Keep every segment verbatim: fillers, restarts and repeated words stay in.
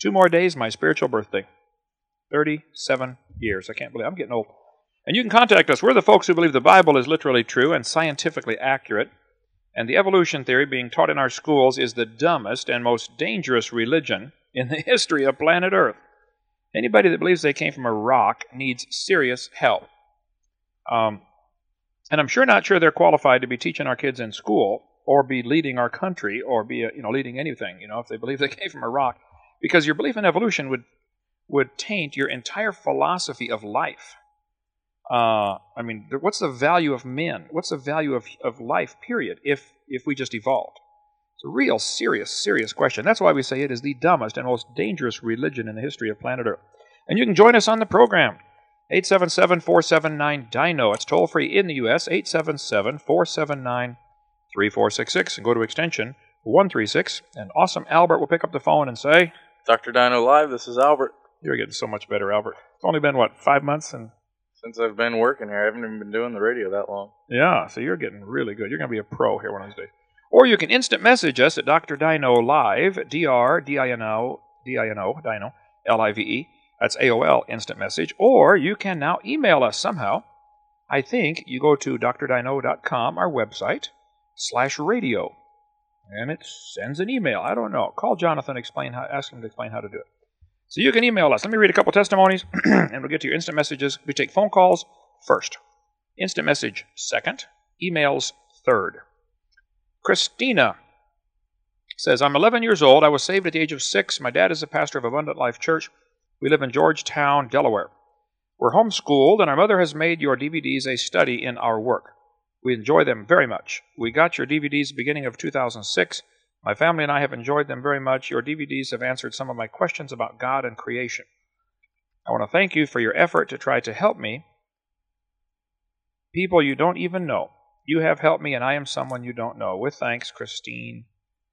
Two more days, my spiritual birthday. thirty-seven years. I can't believe it. I'm getting old. And you can contact us. We're the folks who believe the Bible is literally true and scientifically accurate, and the evolution theory being taught in our schools is the dumbest and most dangerous religion in the history of planet Earth. Anybody that believes they came from a rock needs serious help. Um, and I'm sure not sure they're qualified to be teaching our kids in school or be leading our country or be, you know, leading anything, you know, if they believe they came from a rock. Because your belief in evolution would, would taint your entire philosophy of life. Uh, I mean, what's the value of men? What's the value of, of life, period, if, if we just evolved? It's a real serious, serious question. That's why we say it is the dumbest and most dangerous religion in the history of planet Earth. And you can join us on the program. eight seven seven, four seven nine, D I N O. It's toll-free in the U S, eight seven seven, four seven nine, three four six six. And go to extension one three six. And awesome Albert will pick up the phone and say, Doctor Dino Live, this is Albert. You're getting so much better, Albert. It's only been, what, five months? And Since I've been working here, I haven't even been doing the radio that long. Yeah, so you're getting really good. You're going to be a pro here one of these days. Or you can instant message us at Doctor Dino Live, D R D I N O, D I N O, Dino, L I V E. That's A O L, instant message. Or you can now email us somehow. I think you go to D R dino dot com, our website, slash radio. And it sends an email. I don't know. Call Jonathan, explain how, ask him to explain how to do it. So you can email us. Let me read a couple testimonies, and we'll get to your instant messages. We take phone calls first. Instant message second. Emails third. Christina says, I'm eleven years old. I was saved at the age of six. My dad is a pastor of Abundant Life Church. We live in Georgetown, Delaware. We're homeschooled, and our mother has made your D V Ds a study in our work. We enjoy them very much. We got your D V Ds beginning of two thousand six. My family and I have enjoyed them very much. Your D V Ds have answered some of my questions about God and creation. I want to thank you for your effort to try to help me. People you don't even know. You have helped me, and I am someone you don't know. With thanks, Christine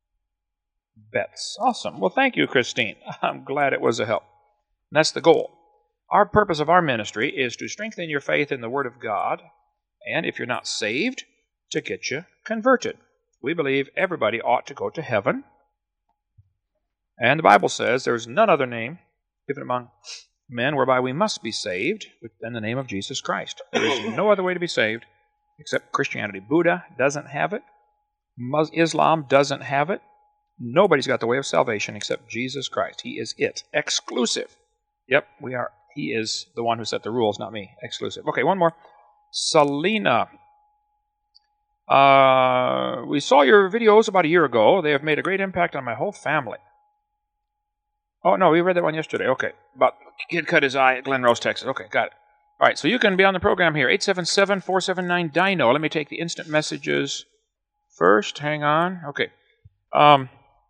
Betts. Awesome. Well, thank you, Christine. I'm glad it was a help. And that's the goal. Our purpose of our ministry is to strengthen your faith in the Word of God, and if you're not saved, to get you converted. We believe everybody ought to go to heaven. And the Bible says there's none other name given among men whereby we must be saved than the name of Jesus Christ. There is no other way to be saved except Christianity. Buddha doesn't have it. Islam doesn't have it. Nobody's got the way of salvation except Jesus Christ. He is it. Exclusive. Yep, we are. He is the one who set the rules, not me. Exclusive. Okay, one more. Selena. Uh, we saw your videos about a year ago. They have made a great impact on my whole family. Oh, no, we read that one yesterday. Okay. About kid cut his eye at Glen Rose, Texas. Okay, got it. All right, so you can be on the program here. eight seven seven, four seven nine, D I N O. Let me take the instant messages first. Hang on. Okay. Um,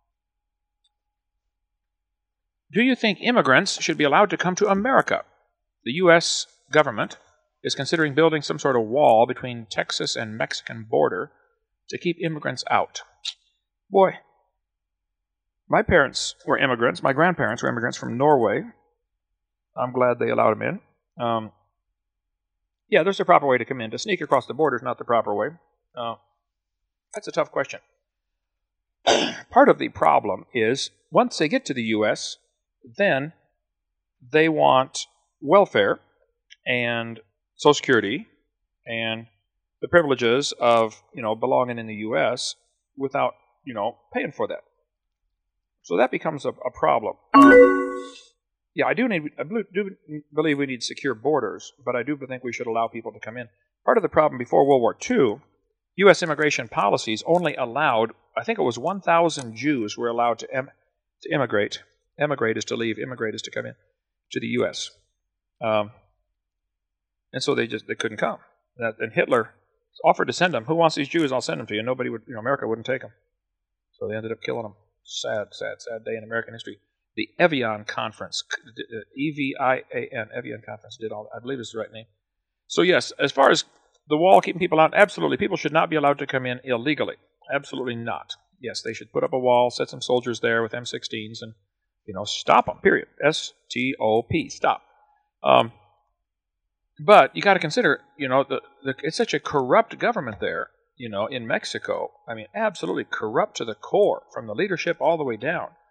do you think immigrants should be allowed to come to America? The U S government is considering building some sort of wall between Texas and Mexican border to keep immigrants out. Boy, my parents were immigrants. My grandparents were immigrants from Norway. I'm glad they allowed them in. Um, yeah, there's a proper way to come in. To sneak across the border is not the proper way. Uh, that's a tough question. Part of the problem is once they get to the U S, then they want welfare and Social Security and the privileges of, you know, belonging in the U S without, you know, paying for that. So that becomes a, a problem. Um, yeah, I do need. I do believe we need secure borders, but I do think we should allow people to come in. Part of the problem before World War Two, U S immigration policies only allowed, I think it was one thousand Jews were allowed to em, to immigrate. Emigrate is to leave. Immigrate is to come in to the U S Um, and so they just they couldn't come. That, and Hitler offered to send them. Who wants these Jews? I'll send them to you. Nobody would. You know, America wouldn't take them. So they ended up killing them. Sad, sad, sad day in American history. The Evian Conference, E V I A N, Evian Conference did all that. I believe it's the right name. So yes, as far as the wall keeping people out, absolutely. People should not be allowed to come in illegally. Absolutely not. Yes, they should put up a wall, set some soldiers there with M sixteens, and, you know, stop them, period. S T O P, stop. Um, but you got to consider, you know, the, the, it's such a corrupt government there, you know, in Mexico. I mean, absolutely corrupt to the core, from the leadership all the way down.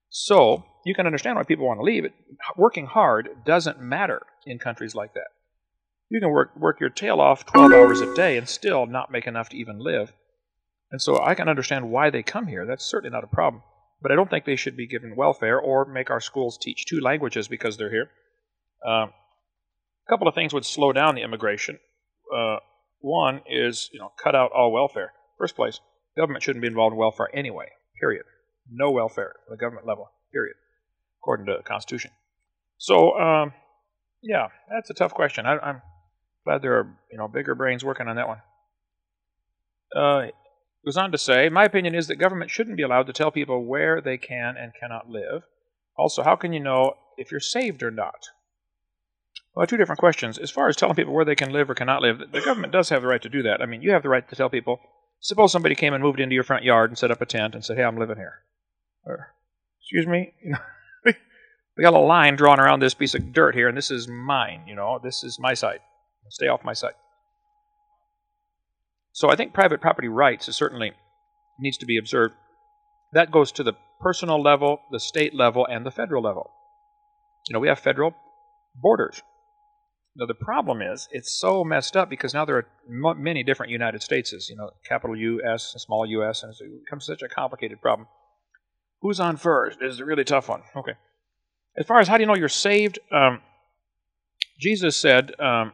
So you can understand why people want to leave. It, working hard doesn't matter in countries like that. You can work work your tail off twelve hours a day and still not make enough to even live. And so I can understand why they come here. That's certainly not a problem. But I don't think they should be given welfare or make our schools teach two languages because they're here. Um, a couple of things would slow down the immigration. Uh, one is, you know, cut out all welfare. First place, government shouldn't be involved in welfare anyway, period. No welfare at the government level, period, according to the Constitution. So, um, yeah, that's a tough question. I, I'm glad there are, you know, bigger brains working on that one. Uh, goes on to say, my opinion is that government shouldn't be allowed to tell people where they can and cannot live. Also, how can you know if you're saved or not? Well, two different questions. As far as telling people where they can live or cannot live, the government does have the right to do that. I mean, you have the right to tell people, suppose somebody came and moved into your front yard and set up a tent and said, hey, I'm living here. Or, excuse me, you know, we got a line drawn around this piece of dirt here, and this is mine, you know, this is my side. Stay off my side. So I think private property rights is certainly needs to be observed. That goes to the personal level, the state level, and the federal level. You know, we have federal borders. Now, the problem is it's so messed up because now there are m- many different United Stateses, you know, capital U S, small U S, and it becomes such a complicated problem. Who's on first? This is a really tough one. Okay. As far as how do you know you're saved, um, Jesus said, um,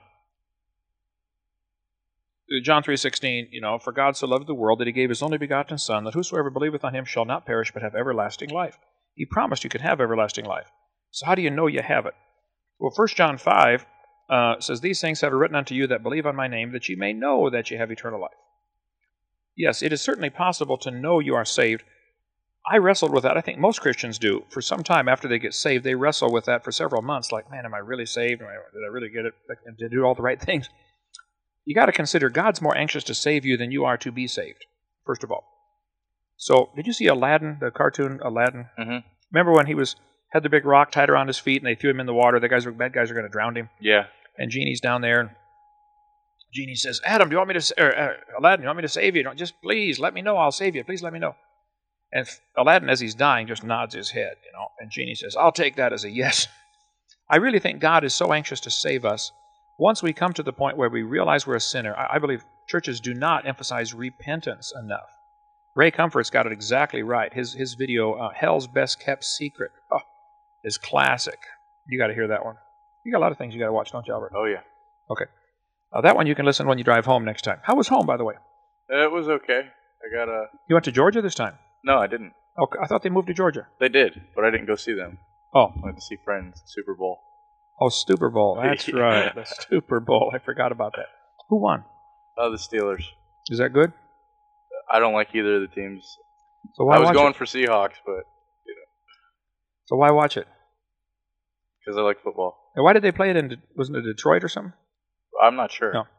John three sixteen, you know, for God so loved the world that he gave his only begotten Son, that whosoever believeth on him shall not perish but have everlasting life. He promised you could have everlasting life. So how do you know you have it? Well, First John five uh, says, these things have I written unto you that believe on my name, that ye may know that ye have eternal life. Yes, it is certainly possible to know you are saved. I wrestled with that. I think most Christians do. For some time after they get saved, they wrestle with that for several months, like, man, am I really saved? Did I really get it? Did I do all the right things? You got to consider God's more anxious to save you than you are to be saved, first of all. So, did you see Aladdin, the cartoon Aladdin? Mm-hmm. Remember when he was had the big rock tied around his feet and they threw him in the water? The guys were bad guys are going to drown him. Yeah. And Genie's down there. And Genie says, "Adam, do you want me to? Or, uh, Aladdin, do you want me to save you? Don't, just please let me know. I'll save you. Please let me know." And Aladdin, as he's dying, just nods his head, you know. And Genie says, "I'll take that as a yes." I really think God is so anxious to save us. Once we come to the point where we realize we're a sinner, I, I believe churches do not emphasize repentance enough. Ray Comfort's got it exactly right. His his video, uh, Hell's Best Kept Secret, oh, is classic. You got to hear that one. You got a lot of things you got to watch, don't you, Albert? Oh, yeah. Okay. Uh, that one you can listen when you drive home next time. How was home, by the way? It was okay. I got a... You went to Georgia this time? No, I didn't. Okay, I thought they moved to Georgia. They did, but I didn't go see them. Oh. I went to see friends, Super Bowl. Oh, Super Bowl. That's Yeah. right. The Super Bowl. I forgot about that. Who won? Oh, the Steelers. Is that good? I don't like either of the teams. So why I was watch going it? for Seahawks, but, you know, So why watch it? because I like football. And why did they play it in, De- wasn't it Detroit or something? I'm not sure. No.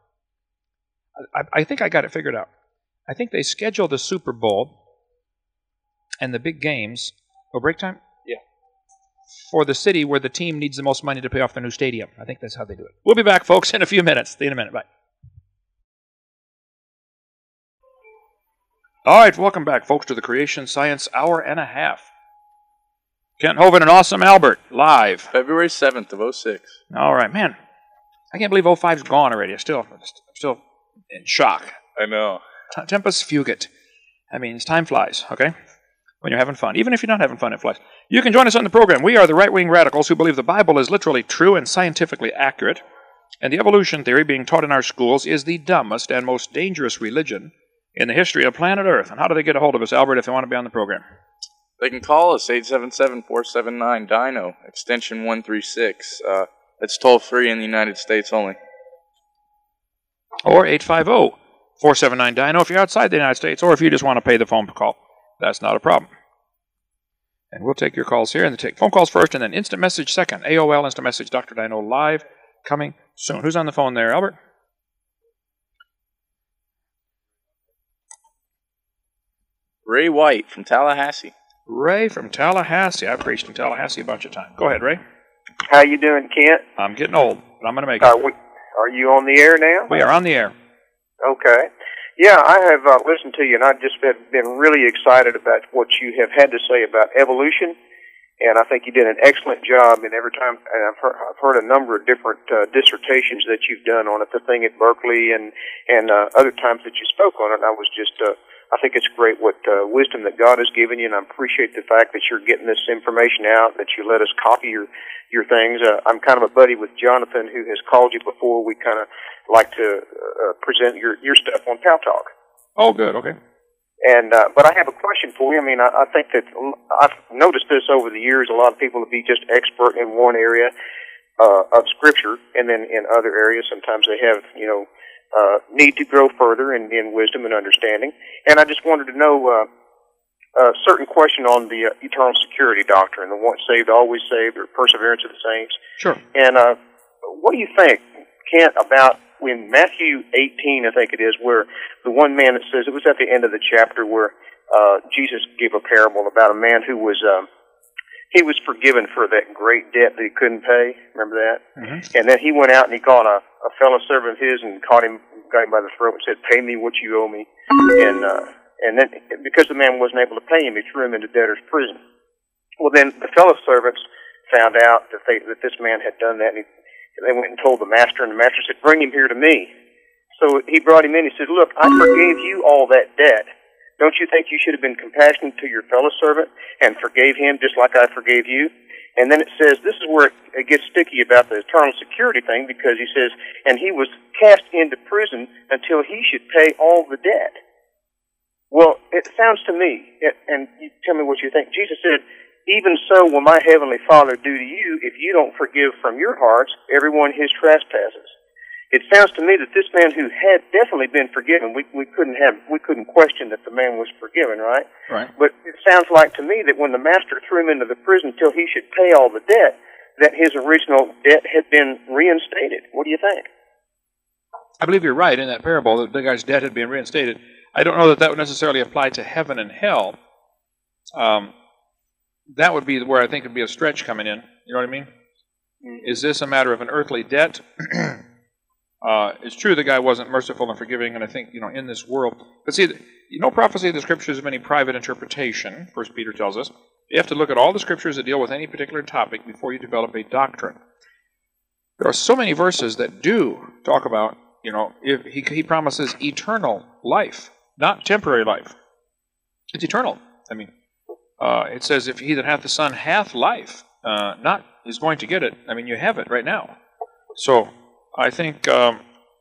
I, I think I got it figured out. I think they scheduled the Super Bowl and the big games, oh, break time? Yeah. For the city where the team needs the most money to pay off the new stadium. I think that's how they do it. We'll be back, folks, in a few minutes. See you in a minute. Bye. All right, welcome back, folks, to the Creation Science Hour and a Half. Kent Hovind and Awesome Albert, live. February seventh of oh six. All right, man. I can't believe oh five's gone already. I'm still, I'm still in shock. I know. T- Tempus fugit. That means time flies, okay? When you're having fun. Even if you're not having fun, it flies. You can join us on the program. We are the right-wing radicals who believe the Bible is literally true and scientifically accurate, and the evolution theory being taught in our schools is the dumbest and most dangerous religion in the history of planet Earth. And how do they get a hold of us, Albert, if they want to be on the program? They can call us, eight seven seven, four seven nine, D I N O, extension one three six. Uh, it's toll-free in the United States only. Or eight five zero, four seven nine, D I N O if you're outside the United States, or if you just want to pay the phone call. That's not a problem. And we'll take your calls here, and they take phone calls first, and then instant message second. A O L, instant message, Doctor Dino live, coming soon. Who's on the phone there, Albert? Ray White from Tallahassee. Ray from Tallahassee. I've preached in Tallahassee a bunch of times. Go ahead, Ray. How you doing, Kent? I'm getting old, but I'm going to make it. Are, we, are you on the air now? We are on the air. Okay. Yeah, I have uh, listened to you, and I've just been, been really excited about what you have had to say about evolution And I think you did an excellent job. And every time, and I've heard, I've heard a number of different uh, dissertations that you've done on it, the thing at Berkeley and and uh, other times that you spoke on it. And I was just, uh, I think it's great what uh, wisdom that God has given you, and I appreciate the fact that you're getting this information out, that you let us copy your your things. Uh, I'm kind of a buddy with Jonathan, who has called you before. We kind of like to uh, present your your stuff on Pal Talk. Oh, good. Okay. And uh, but I have a question for you. I mean, I, I think that I've noticed this over the years. A lot of people will be just expert in one area uh, of Scripture, and then in other areas, sometimes they have, you know, uh, need to grow further in, in wisdom and understanding. And I just wanted to know uh, a certain question on the uh, eternal security doctrine, the once saved, always saved, or perseverance of the saints. Sure. And uh, what do you think, Kent, about in Matthew eighteen, I think it is, where the one man that says, it was at the end of the chapter where uh, Jesus gave a parable about a man who was, um, he was forgiven for that great debt that he couldn't pay. Remember that? Mm-hmm. And then he went out and he caught a, a fellow servant of his and caught him, got him by the throat and said, "Pay me what you owe me." And, uh, and then because the man wasn't able to pay him, he threw him into debtor's prison. Well, then the fellow servants found out that, they, that this man had done that, and he they went and told the master, and the master said, "Bring him here to me." So he brought him in. He said, "Look, I forgave you all that debt. Don't you think you should have been compassionate to your fellow servant and forgave him just like I forgave you?" And then it says, this is where it gets sticky about the eternal security thing, because he says, "And he was cast into prison until he should pay all the debt." Well, it sounds to me, and you tell me what you think, Jesus said, "Even so will my heavenly Father do to you if you don't forgive from your hearts everyone his trespasses." It sounds to me that this man who had definitely been forgiven, we, we couldn't have, we couldn't question that the man was forgiven, right? Right. But it sounds like to me that when the master threw him into the prison till he should pay all the debt, that his original debt had been reinstated. What do you think? I believe you're right in that parable that the guy's debt had been reinstated. I don't know that that would necessarily apply to heaven and hell. Um, that would be where I think would be a stretch coming in. You know what I mean? Mm-hmm. Is this a matter of an earthly debt? uh, it's true the guy wasn't merciful and forgiving, and I think, you know, in this world. But see, no prophecy of the Scriptures of any private interpretation, First Peter tells us. You have to look at all the Scriptures that deal with any particular topic before you develop a doctrine. There are so many verses that do talk about, you know, if he, he promises eternal life, not temporary life. It's eternal. I mean, Uh, it says, "If he that hath the Son hath life," uh, not is going to get it. I mean, you have it right now. So I think um,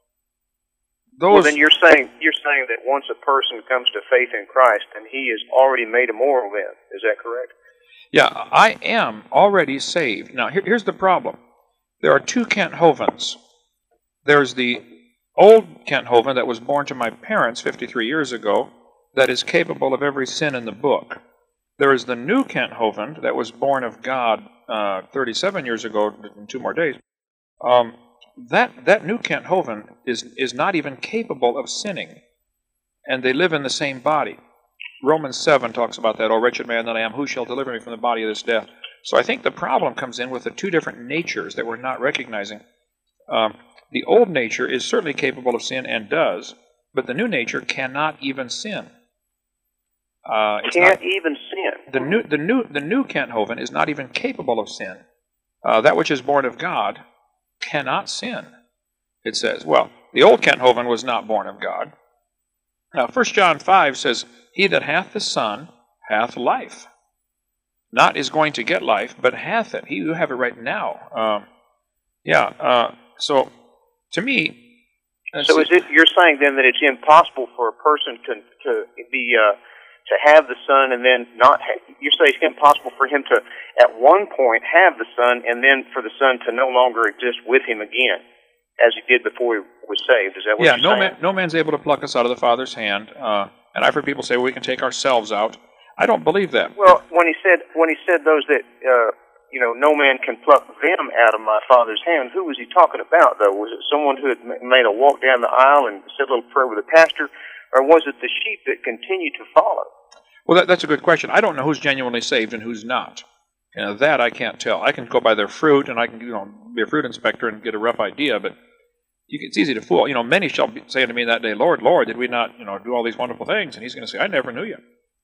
those. Well, then you're saying you're saying that once a person comes to faith in Christ, then he is already made immortal. Then is that correct? Yeah, I am already saved. Now, here, here's the problem. There are two Kent Hovens. There's the old Kent Hovind that was born to my parents fifty-three years ago, that is capable of every sin in the book. There is the new Kent Hovind that was born of God uh, thirty-seven years ago, in two more days. Um, that that new Kent Hovind is is not even capable of sinning, and they live in the same body. Romans seven talks about that. "O wretched man that I am, who shall deliver me from the body of this death?" So I think the problem comes in with the two different natures that we're not recognizing. Um, the old nature is certainly capable of sin and does, but the new nature cannot even sin. Uh, it's Can't not, even sin. The new, the new, the new Kent Hovind is not even capable of sin. Uh, that which is born of God cannot sin. It says, well, the old Kent Hovind was not born of God. Now, First John five says, "He that hath the Son hath life." Not is going to get life, but hath it. He who have it right now. Um, yeah. Uh, so, to me. So, is it you're saying then that it's impossible for a person to to be uh, to have the Son and then not have, you say it's impossible for him to at one point have the Son and then for the Son to no longer exist with him again, as he did before he was saved. Is that what yeah, you're no saying? man, no man's able to pluck us out of the Father's hand. Uh, and I've heard people say, well, we can take ourselves out. I don't believe that. Well, when he said when he said those that uh, you know no man can pluck them out of my Father's hand, who was he talking about though? Was it someone who had made a walk down the aisle and said a little prayer with the pastor, or was it the sheep that continued to follow? Well, that, that's a good question. I don't know who's genuinely saved and who's not. You know, that I can't tell. I can go by their fruit, and I can, you know, be a fruit inspector and get a rough idea. But you, it's easy to fool. You know, many shall be saying to me that day, "Lord, Lord, did we not, you know, do all these wonderful things?" And he's going to say, "I never knew you."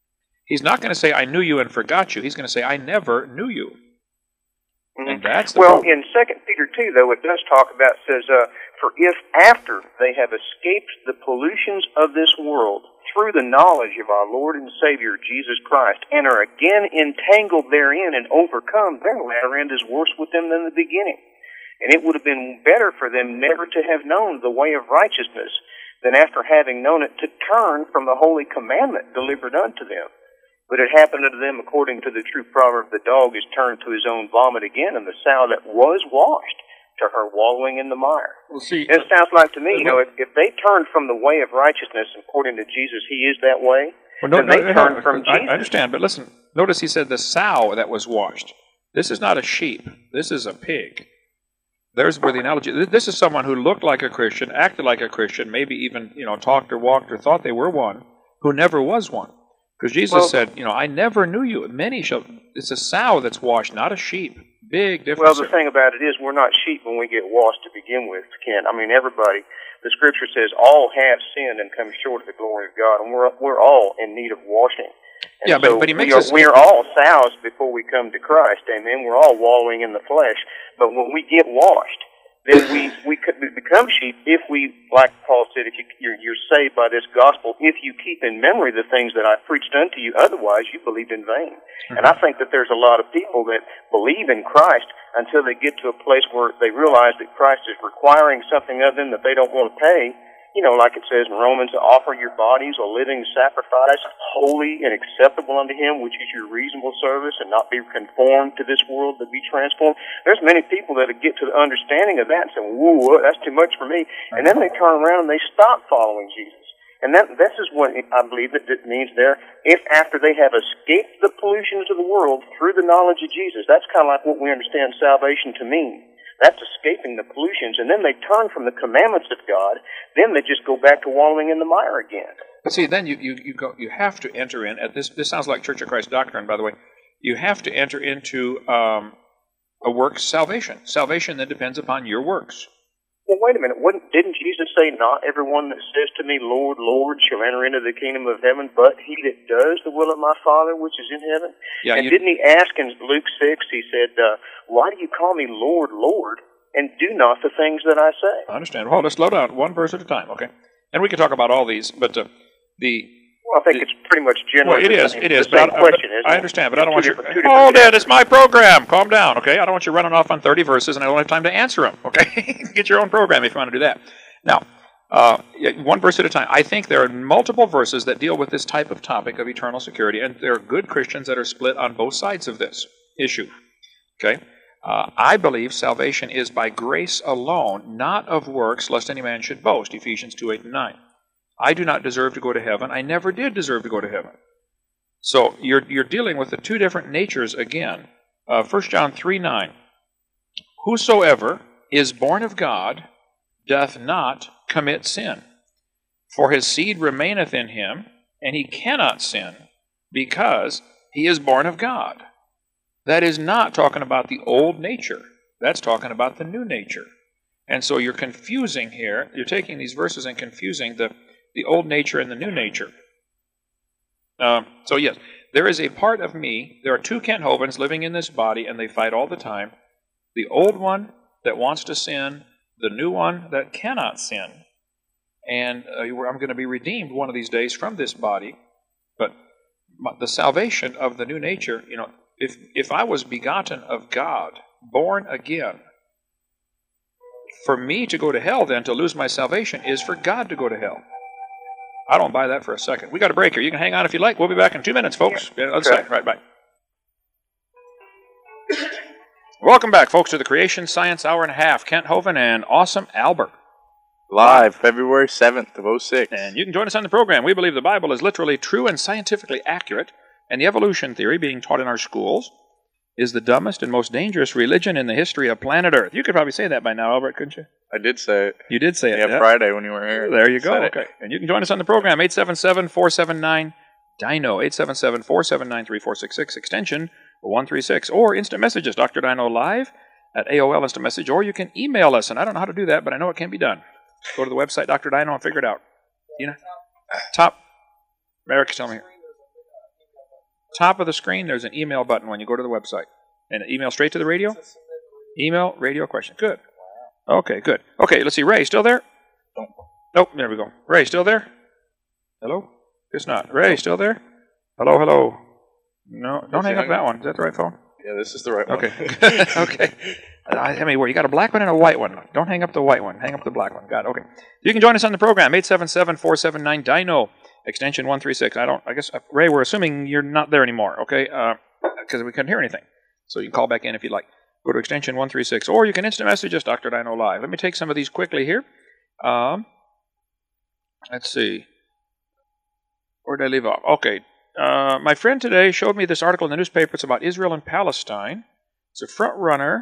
He's not going to say, I knew you and forgot you. He's going to say, I never knew you. Mm-hmm. And that's the well, problem. in Second Peter two, though, it does talk about, says, uh, for if after they have escaped the pollutions of this world through the knowledge of our Lord and Savior, Jesus Christ, and are again entangled therein and overcome, their latter end is worse with them than the beginning. And it would have been better for them never to have known the way of righteousness than after having known it to turn from the holy commandment delivered unto them. But it happened unto them according to the true proverb, the dog is turned to his own vomit again, and the sow that was washed to her wallowing in the mire. Well, see, it sounds like to me, you know, if, if they turned from the way of righteousness, according to Jesus, he is that way, well, no, then they no, turned no, from I, Jesus. I understand, but listen, notice he said the sow that was washed. This is not a sheep. This is a pig. There's where the analogy, this is someone who looked like a Christian, acted like a Christian, maybe even, you know, talked or walked or thought they were one, who never was one. Because Jesus well, said, you know, I never knew you. Many shall, it's a sow that's washed, not a sheep. Big difference. Well, the thing about it is we're not sheep when we get washed to begin with, Ken. I mean, everybody, the Scripture says all have sinned and come short of the glory of God, and we're we're all in need of washing. And yeah, but, so but he makes we are, us... we are all sows before we come to Christ, amen. We're all wallowing in the flesh. But when we get washed, then we, we could become sheep if we, like Paul said, if you, you're, you're saved by this gospel, if you keep in memory the things that I preached unto you, otherwise you believed in vain. Mm-hmm. And I think that there's a lot of people that believe in Christ until they get to a place where they realize that Christ is requiring something of them that they don't want to pay. You know, like it says in Romans, offer your bodies a living sacrifice, holy and acceptable unto Him, which is your reasonable service, and not be conformed to this world, but be transformed. There's many people that get to the understanding of that and say, whoa, that's too much for me. And then they turn around and they stop following Jesus. And that this is what I believe that it means there. If after they have escaped the pollutions of the world through the knowledge of Jesus, that's kind of like what we understand salvation to mean. That's escaping the pollutions, and then they turn from the commandments of God. Then they just go back to wallowing in the mire again. But see, then you you you go you have to enter in. At this this sounds like Church of Christ doctrine, by the way. You have to enter into um, a works salvation. Salvation then depends upon your works. Well, wait a minute. Wouldn't, didn't Jesus say, not everyone that says to me, Lord, Lord, shall enter into the kingdom of heaven, but he that does the will of my Father which is in heaven? Yeah, and you, didn't he ask in Luke six, he said, uh, why do you call me Lord, Lord, and do not the things that I say? I understand. Well, let's slow down one verse at a time, okay? And we can talk about all these, but uh, the... Well, I think the, it's pretty much general. Well, it is, it is. The same but I, question, I, I understand, but I don't want you... Hold it, it's my program. Calm down, okay? I don't want you running off on thirty verses, and I don't have time to answer them, okay? Get your own program if you want to do that. Now, uh, one verse at a time. I think there are multiple verses that deal with this type of topic of eternal security, and there are good Christians that are split on both sides of this issue, okay? Uh, I believe salvation is by grace alone, not of works, lest any man should boast, Ephesians two, eight, and nine. I do not deserve to go to heaven. I never did deserve to go to heaven. So you're you're dealing with the two different natures again. Uh, First John three, nine. Whosoever is born of God doth not commit sin, for his seed remaineth in him, and he cannot sin, because he is born of God. That is not talking about the old nature. That's talking about the new nature. And so you're confusing here. You're taking these verses and confusing the, the old nature and the new nature. Um, so yes, there is a part of me. There are two Kent Hovens living in this body, and they fight all the time. The old one that wants to sin, the new one that cannot sin. And uh, I'm going to be redeemed one of these days from this body. But the salvation of the new nature, you know, If if I was begotten of God, born again, for me to go to hell then, to lose my salvation, is for God to go to hell. I don't buy that for a second. We got a break here. You can hang on if you like. We'll be back in two minutes, folks. Yeah. Let's okay. Right, bye. Welcome back, folks, to the Creation Science Hour and a Half. Kent Hovind and Awesome Albert. Live, February seventh of oh six. And you can join us on the program. We believe the Bible is literally true and scientifically accurate. And the evolution theory being taught in our schools is the dumbest and most dangerous religion in the history of planet Earth. You could probably say that by now, Albert, couldn't you? I did say it. You did say it. Yeah, yeah. Friday when you were here. There you go. Said Okay. It. And you can join us on the program, eight seven seven, four seven nine, D I N O, eight seven seven, four seven nine, three four six six, extension one three six, or instant messages, Doctor Dino Live at A O L Instant Message, or you can email us, and I don't know how to do that, but I know it can be done. Go to the website, Doctor Dino, and figure it out. You know? Top. Eric's telling me here. Top of the screen, there's an email button when you go to the website. And email straight to the radio? Email, radio question. Good. Okay, good. Okay, let's see. Ray, still there? Nope, there we go. Ray, still there? Hello? Guess not. Ray, still there? Hello, hello. No, don't hang up that one. Is that the right phone? Yeah, this is the right one. Okay. Okay. I mean, where you got a black one and a white one. Don't hang up the white one. Hang up the black one. Got it. Okay. You can join us on the program, eight seven seven, four seven nine, D I N O, extension one three six. I don't, I guess, uh, Ray, we're assuming you're not there anymore, okay? Because uh, we couldn't hear anything. So you can call back in if you'd like. Go to extension one three six, or you can instant message us, Doctor Dino Live. Let me take some of these quickly here. Um, let's see. Where did I leave off? Okay. Uh, my friend today showed me this article in the newspaper. It's about Israel and Palestine. It's a front runner.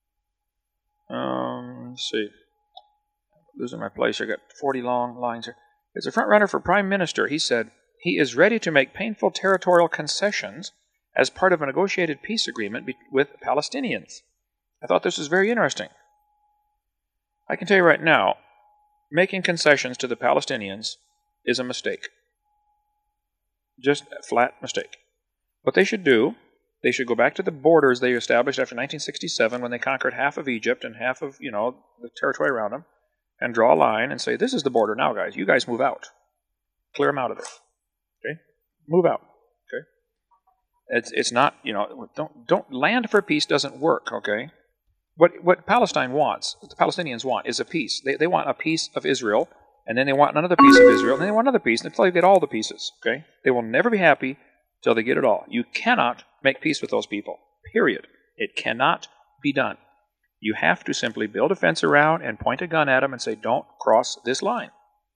Um, let's see. I'm losing my place. I got forty long lines here. It's a front runner for Prime Minister. He said he is ready to make painful territorial concessions as part of a negotiated peace agreement be- with Palestinians. I thought this was very interesting. I can tell you right now, making concessions to the Palestinians is a mistake. Just a flat mistake. What they should do, they should go back to the borders they established after nineteen sixty-seven when they conquered half of Egypt and half of, you know, the territory around them, and draw a line and say, this is the border now, guys. You guys move out. Clear them out of there. Okay? Move out. Okay? It's it's not, you know, don't don't land for peace doesn't work, okay? What what Palestine wants, what the Palestinians want, is a peace. They they want a piece of Israel, and then they want another piece of Israel, and then they want another piece until they get all the pieces, okay? They will never be happy until they get it all. You cannot make peace with those people, period. It cannot be done. You have to simply build a fence around and point a gun at them and say, don't cross this line.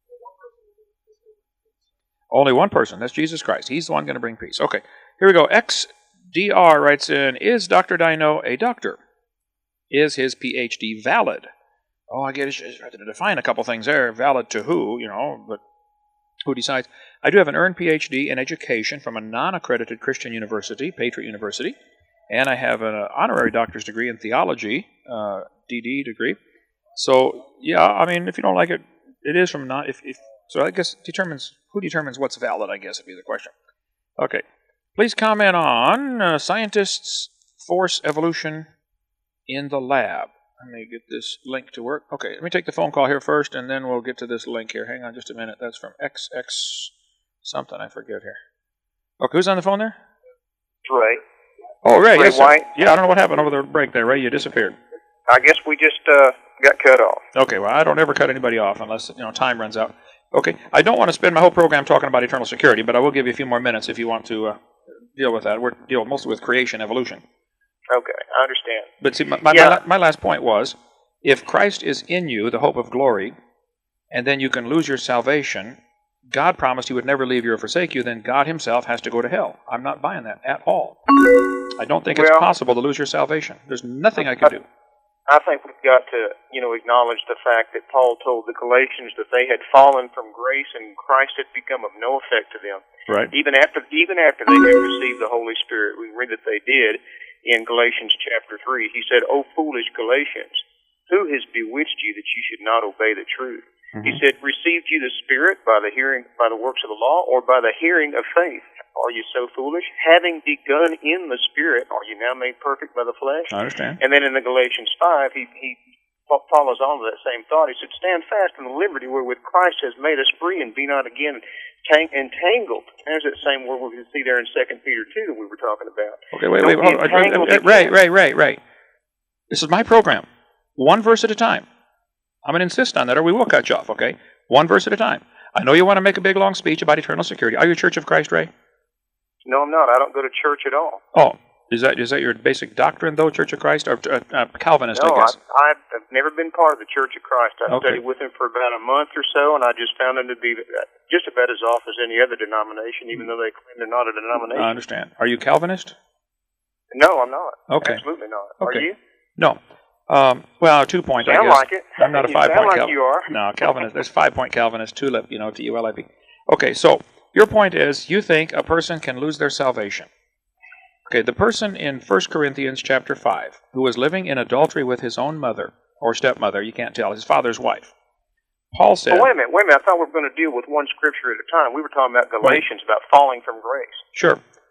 Only one person, that's Jesus Christ. He's the one going to bring peace. Okay, here we go. X D R writes in, is Doctor Dino a doctor? Is his P H D valid? Oh, I get it. I have to define a couple things there. Valid to who, you know, but who decides? I do have an earned P H D in education from a non-accredited Christian university, Patriot University, and I have an honorary doctor's degree in theology, uh, D D degree. So, yeah, I mean, if you don't like it, it is from not, if, if so I guess determines, who determines what's valid, I guess, would be the question. Okay. Please comment on uh, scientists force evolution in the lab. Let me get this link to work. Okay, let me take the phone call here first, and then we'll get to this link here. Hang on just a minute. That's from X X something, I forget here. Okay, who's on the phone there? It's Ray. Oh, Ray, Ray yes, White. sir. Yeah, I don't know what happened over the break there, Ray. You disappeared. I guess we just uh, got cut off. Okay, well, I don't ever cut anybody off unless, you know, time runs out. Okay, I don't want to spend my whole program talking about eternal security, but I will give you a few more minutes if you want to uh, deal with that. We're dealing mostly with creation, evolution. Okay, I understand. But see, my, my, yeah. my, my last point was, if Christ is in you, the hope of glory, and then you can lose your salvation, God promised he would never leave you or forsake you, then God himself has to go to hell. I'm not buying that at all. I don't think well, it's possible to lose your salvation. There's nothing I can do. I think we've got to, you know, acknowledge the fact that Paul told the Galatians that they had fallen from grace and Christ had become of no effect to them. Right. Even after, even after they had received the Holy Spirit, we read that they did in Galatians chapter three. He said, "O foolish Galatians, who has bewitched you that you should not obey the truth?" Mm-hmm. He said, "Received you the Spirit by the hearing, by the works of the law, or by the hearing of faith? Are you so foolish? Having begun in the Spirit, are you now made perfect by the flesh?" I understand. And then in the Galatians five, he, he follows on to that same thought. He said, "Stand fast in the liberty wherewith Christ has made us free, and be not again tang- entangled." There's that same word we can see there in Second Peter two that we were talking about. Okay, wait, wait, hold on. Ray, Ray, Ray, Ray. This is my program. One verse at a time. I'm going to insist on that, or we will cut you off, okay? One verse at a time. I know you want to make a big, long speech about eternal security. Are you a Church of Christ, Ray? No, I'm not. I don't go to church at all. Oh, is that is that your basic doctrine, though, Church of Christ? Or uh, uh, Calvinist, no, I guess? No, I've, I've never been part of the Church of Christ. I okay. studied with him for about a month or so, and I just found them to be just about as off as any other denomination, even though they claim they're not a denomination. I understand. Are you Calvinist? No, I'm not. Okay. Absolutely not. Okay. Are you? No. Um, well, two points, I sound guess. like it. I'm not a you five-point sound like Calvinist. you are. No, Calvinist. There's five-point Calvinist, tulip, you know, T U L I P. Okay, so your point is you think a person can lose their salvation. Okay, the person in First Corinthians chapter five who was living in adultery with his own mother, or stepmother, you can't tell, his father's wife. Paul said... Well, wait a minute, wait a minute. I thought we were going to deal with one scripture at a time. We were talking about Galatians, wait. about falling from grace. Sure.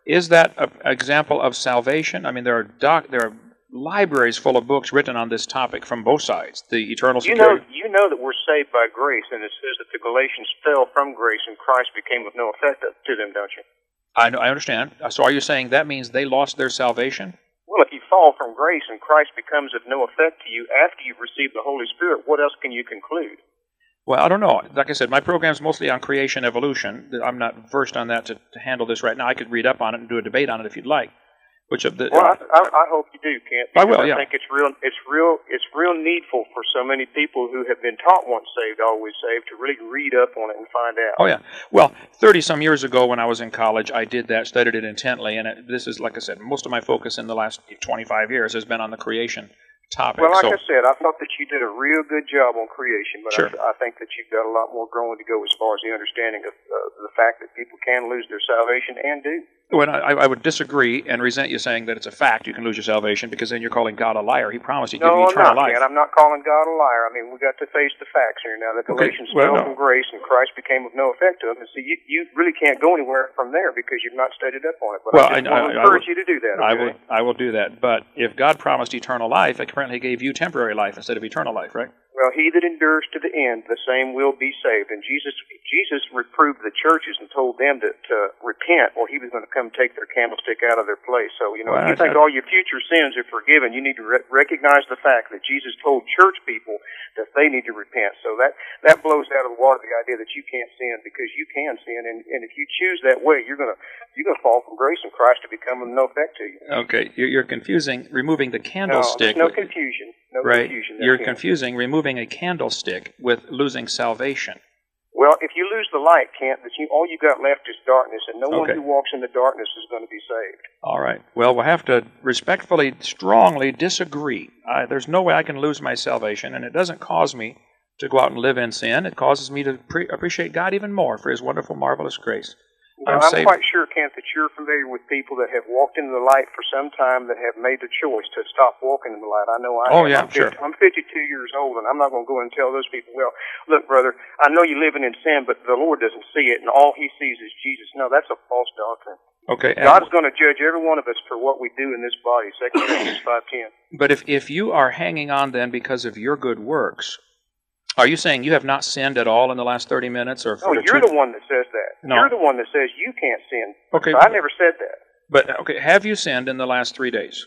Is that an example of salvation? I mean, there are doc, there are libraries full of books written on this topic from both sides. The eternal You security. know, you know that we're saved by grace, and it says that the Galatians fell from grace, and Christ became of no effect to them, don't you? I, know, I understand. So are you saying that means they lost their salvation? Well, if you fall from grace and Christ becomes of no effect to you after you've received the Holy Spirit, what else can you conclude? Well, I don't know. Like I said, my program's mostly on creation evolution. I'm not versed on that to, to handle this right now. I could read up on it and do a debate on it if you'd like. Which of the? Well, Uh, I, I, I hope you do, Kent. I will. Yeah. I think it's real. It's real. It's real needful for so many people who have been taught once saved, always saved, to really read up on it and find out. Oh yeah. Well, thirty some years ago, when I was in college, I did that, studied it intently, and it, this is, like I said, most of my focus in the last twenty-five years has been on the creation topic. Well, like so, I said, I thought that you did a real good job on creation, but Sure. I, I think that you've got a lot more growing to go as far as the understanding of uh, the fact that people can lose their salvation and do. Well, I, I would disagree and resent you saying that it's a fact you can lose your salvation, because then you're calling God a liar. He promised He'd give No, you I'm eternal not, life. Ken. I'm not calling God a liar. I mean, we got to face the facts here now. The Okay, Galatians well, fell no. from grace, and Christ became of no effect to them. And so you, you really can't go anywhere from there because you've not studied up on it. But Well, I just I- want I- to I encourage will- you to do that. Okay? I will, I will do that. But if God promised eternal life, apparently He gave you temporary life instead of eternal life, right? Well, he that endures to the end, the same will be saved. And Jesus, Jesus reproved the churches and told them to, to repent, or He was going to come take their candlestick out of their place. So, you know, Well, if you I- think all your future sins are forgiven, you need to re- recognize the fact that Jesus told church people that they need to repent. So that, that blows out of the water the idea that you can't sin, because you can sin. And, and if you choose that way, you're going to you're going to fall from grace in Christ to become of no effect to you. Okay, you're, you're confusing removing the No, candlestick. there's no with- confusion. No right? confusion. there, You're Ken. confusing removing a candlestick with losing salvation. Well, if you lose the light, Kent, that you, all you got left is darkness, and no one Okay. who walks in the darkness is going to be saved. All right. Well, we'll have to respectfully, strongly disagree. I, there's no way I can lose my salvation, and it doesn't cause me to go out and live in sin. It causes me to pre- appreciate God even more for His wonderful, marvelous grace. Well, I'm I'm saved. quite sure, Kent, that you're familiar with people that have walked into the light for some time that have made the choice to stop walking in the light. I know I Oh, have. yeah, I'm fifty, sure. I'm fifty-two years old, and I'm not going to go and tell those people, well, look, brother, I know you're living in sin, but the Lord doesn't see it, and all He sees is Jesus. No, that's a false doctrine. Okay. and- God's going to judge every one of us for what we do in this body, Second Corinthians five ten. But if, if you are hanging on then because of your good works, are you saying you have not sinned at all in the last thirty minutes? Or Oh, for you're two- the one that says that. No. You're the one that says you can't sin. Okay. I never said that. But, okay, have you sinned in the last three days?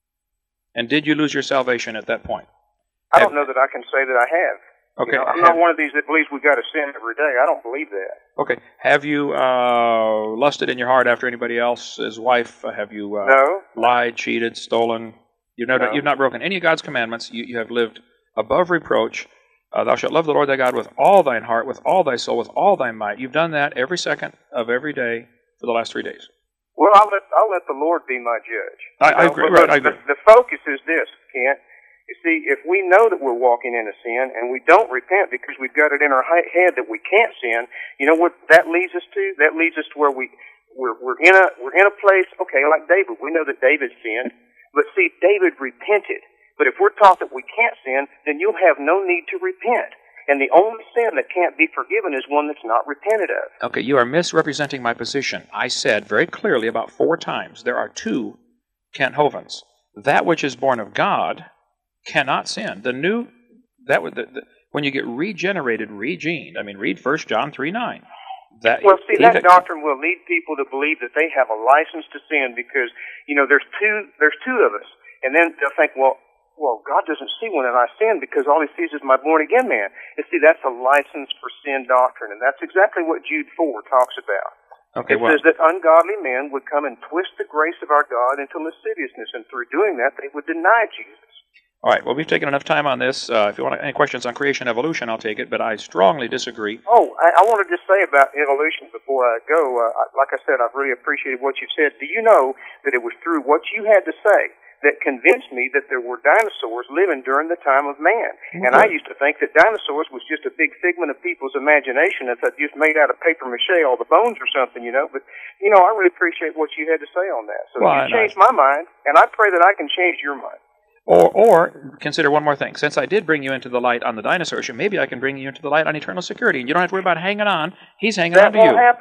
And did you lose your salvation at that point? I Have- don't know that I can say that I have. Okay. You know, I'm have- not one of these that believes we got to sin every day. I don't believe that. Okay. Have you uh, lusted in your heart after anybody else's wife? Uh, Have you uh, No. lied, cheated, stolen? You've, no, No. you've not broken any of God's commandments. You, you have lived above reproach. Uh, thou shalt love the Lord thy God with all thine heart, with all thy soul, with all thy might. You've done that every second of every day for the last three days. Well, I'll let I'll let the Lord be my judge. I- You I know, agree, but right, the, I agree. The, the focus is this, Kent. You see, if we know that we're walking in a sin and we don't repent because we've got it in our hi- head that we can't sin, you know what that leads us to? That leads us to where we we're we're in a we're in a place. Okay, like David, we know that David sinned, but see, David repented. But if we're taught that we can't sin, then you'll have no need to repent. And the only sin that can't be forgiven is one that's not repented of. Okay, you are misrepresenting my position. I said very clearly about four times there are two Kent Hovens. That which is born of God cannot sin. The new, that would, the, the, when you get regenerated, regened, I mean, read First John three nine. That, Well, see, he that that- doctrine will lead people to believe that they have a license to sin because, you know, there's two, there's two of us. And then they'll think, well, well, God doesn't see when I sin because all He sees is my born-again man. And see, that's a license for sin doctrine, and that's exactly what Jude four talks about. Okay, It well, says that ungodly men would come and twist the grace of our God into lasciviousness, and through doing that, they would deny Jesus. all right, well, we've taken enough time on this. Uh, if you want any questions on creation evolution, I'll take it, but I strongly disagree. Oh, I, I want to just say about evolution before I go. Uh, I- like I said, I've really appreciated what you've said. Do you know that it was through what you had to say that convinced me that there were dinosaurs living during the time of man? And I used to think that dinosaurs was just a big figment of people's imagination, that they just made out of paper mache all the bones or something, you know. But, you know, I really appreciate what you had to say on that. So Well, you and changed I- my mind, and I pray that I can change your mind. Or, or consider one more thing. Since I did bring you into the light on the dinosaur issue, maybe I can bring you into the light on eternal security, and you don't have to worry about hanging on. He's hanging That on to won't you. happen.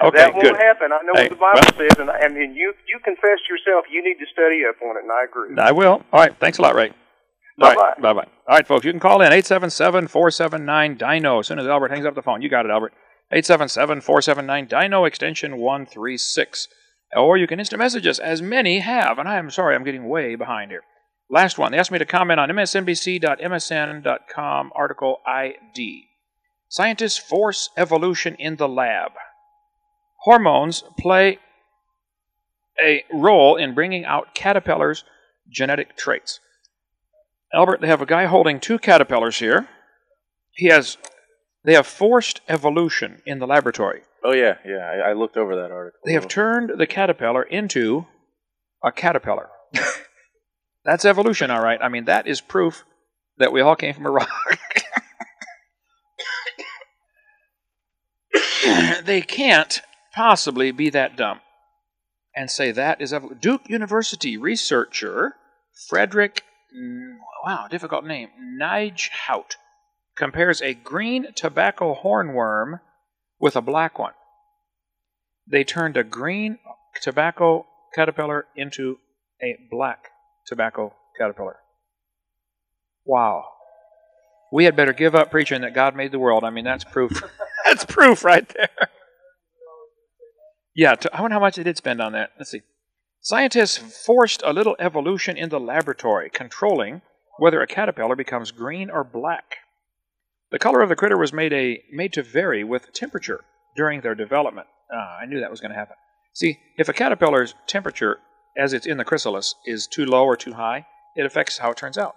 Okay, that won't good. happen. I know Hey, what the Bible well, says, and, I, and and you you confessed yourself. You need to study up on it, and I agree. I will. All right. Thanks a lot, Ray. Bye-bye. All right, bye-bye. All right, folks, you can call in eight seven seven, four seven nine, D I N O. As soon as Albert hangs up the phone, you got it, Albert. eight seven seven, four seven nine, D I N O, extension one three six. Or you can instant message us, as many have. And I'm sorry, I'm getting way behind here. Last one. They asked me to comment on M S N B C dot M S N dot com article I D. Scientists force evolution in the lab. Hormones play a role in bringing out caterpillars' genetic traits. Albert, they have a guy holding two caterpillars here. He has, they have forced evolution in the laboratory. Oh, yeah, yeah. I, I looked over that article. They have turned the caterpillar into a caterpillar. That's evolution, all right. I mean, that is proof that we all came from a rock. They can't possibly be that dumb and say that is evolution. Duke University researcher Frederick, wow, difficult name, Nijhout, compares a green tobacco hornworm with a black one. They turned a green tobacco caterpillar into a black tobacco caterpillar. Wow. We had better give up preaching that God made the world. I mean, that's proof. That's proof right there. Yeah, to, I wonder how much they did spend on that. Let's see. Scientists forced a little evolution in the laboratory, controlling whether a caterpillar becomes green or black. The color of the critter was made a made to vary with temperature during their development. Ah, I knew that was going to happen. See, if a caterpillar's temperature, as it's in the chrysalis, is too low or too high, it affects how it turns out.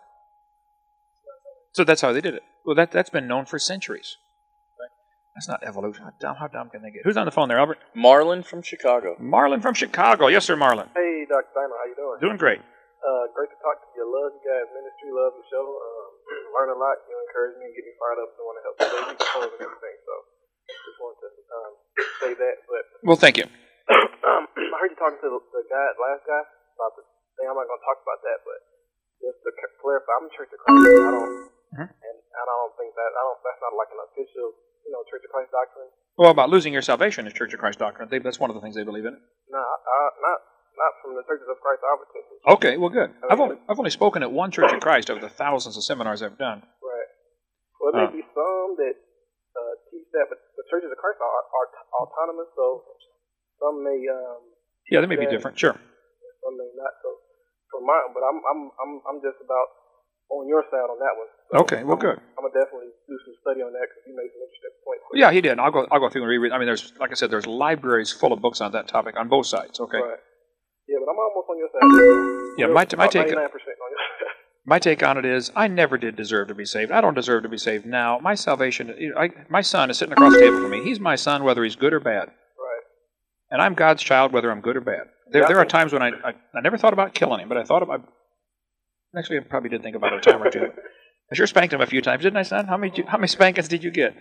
So that's how they did it. Well, that, that's been known for centuries. That's not evolution. How dumb, how dumb can they get? Who's on the phone there, Albert? Marlon from Chicago. Marlon from Chicago. Yes, sir, Marlon. Hey, Doctor Dino, how you doing? Doing great. Uh, great to talk to you. Love you guys' ministry. Love the show. Um, learn a lot. You encourage me and get me fired up and want to help the baby control and everything. So just wanted to um, say that. But well, thank you. um, I heard you talking to the, the guy, last guy, about the thing. I'm not going to talk about that, but just to clarify, I'm a Church of Christ. I don't, mm-hmm. and I don't think that I don't. That's not like an official, you know, Church of Christ doctrine. Well, about losing your salvation is Church of Christ doctrine. They, that's one of the things they believe in. No, uh, not not from the Churches of Christ I've attended. Okay, well, good. I mean, I've only I've only spoken at one Church of Christ over the thousands of seminars I've done. Right. Well, there may uh, be some that uh, teach that, but the Churches of Christ are, are autonomous, so some may. Um, yeah, they may be different. Sure. Some may not. So, for mine, but I'm I'm I'm I'm just about on your side on that one. So okay, well, I'm, good. I'm gonna definitely do some study on that because you made some interesting points. Well, yeah, he did. I'll go. I'll go through and reread. I mean, there's like I said, there's libraries full of books on that topic on both sides. Okay. Right. Yeah, but I'm almost on your side. Yeah, my my take. ninety-nine percent on your side. My take on it is, I never did deserve to be saved. I don't deserve to be saved now. My salvation. You know, I, my son is sitting across the table from me. He's my son, whether he's good or bad. Right. And I'm God's child, whether I'm good or bad. There, yeah, there are times when I, I, I never thought about killing him, but I thought about. Actually, I probably did think about it a time or two. I sure spanked him a few times, didn't I, son? How many how many spankings did you get?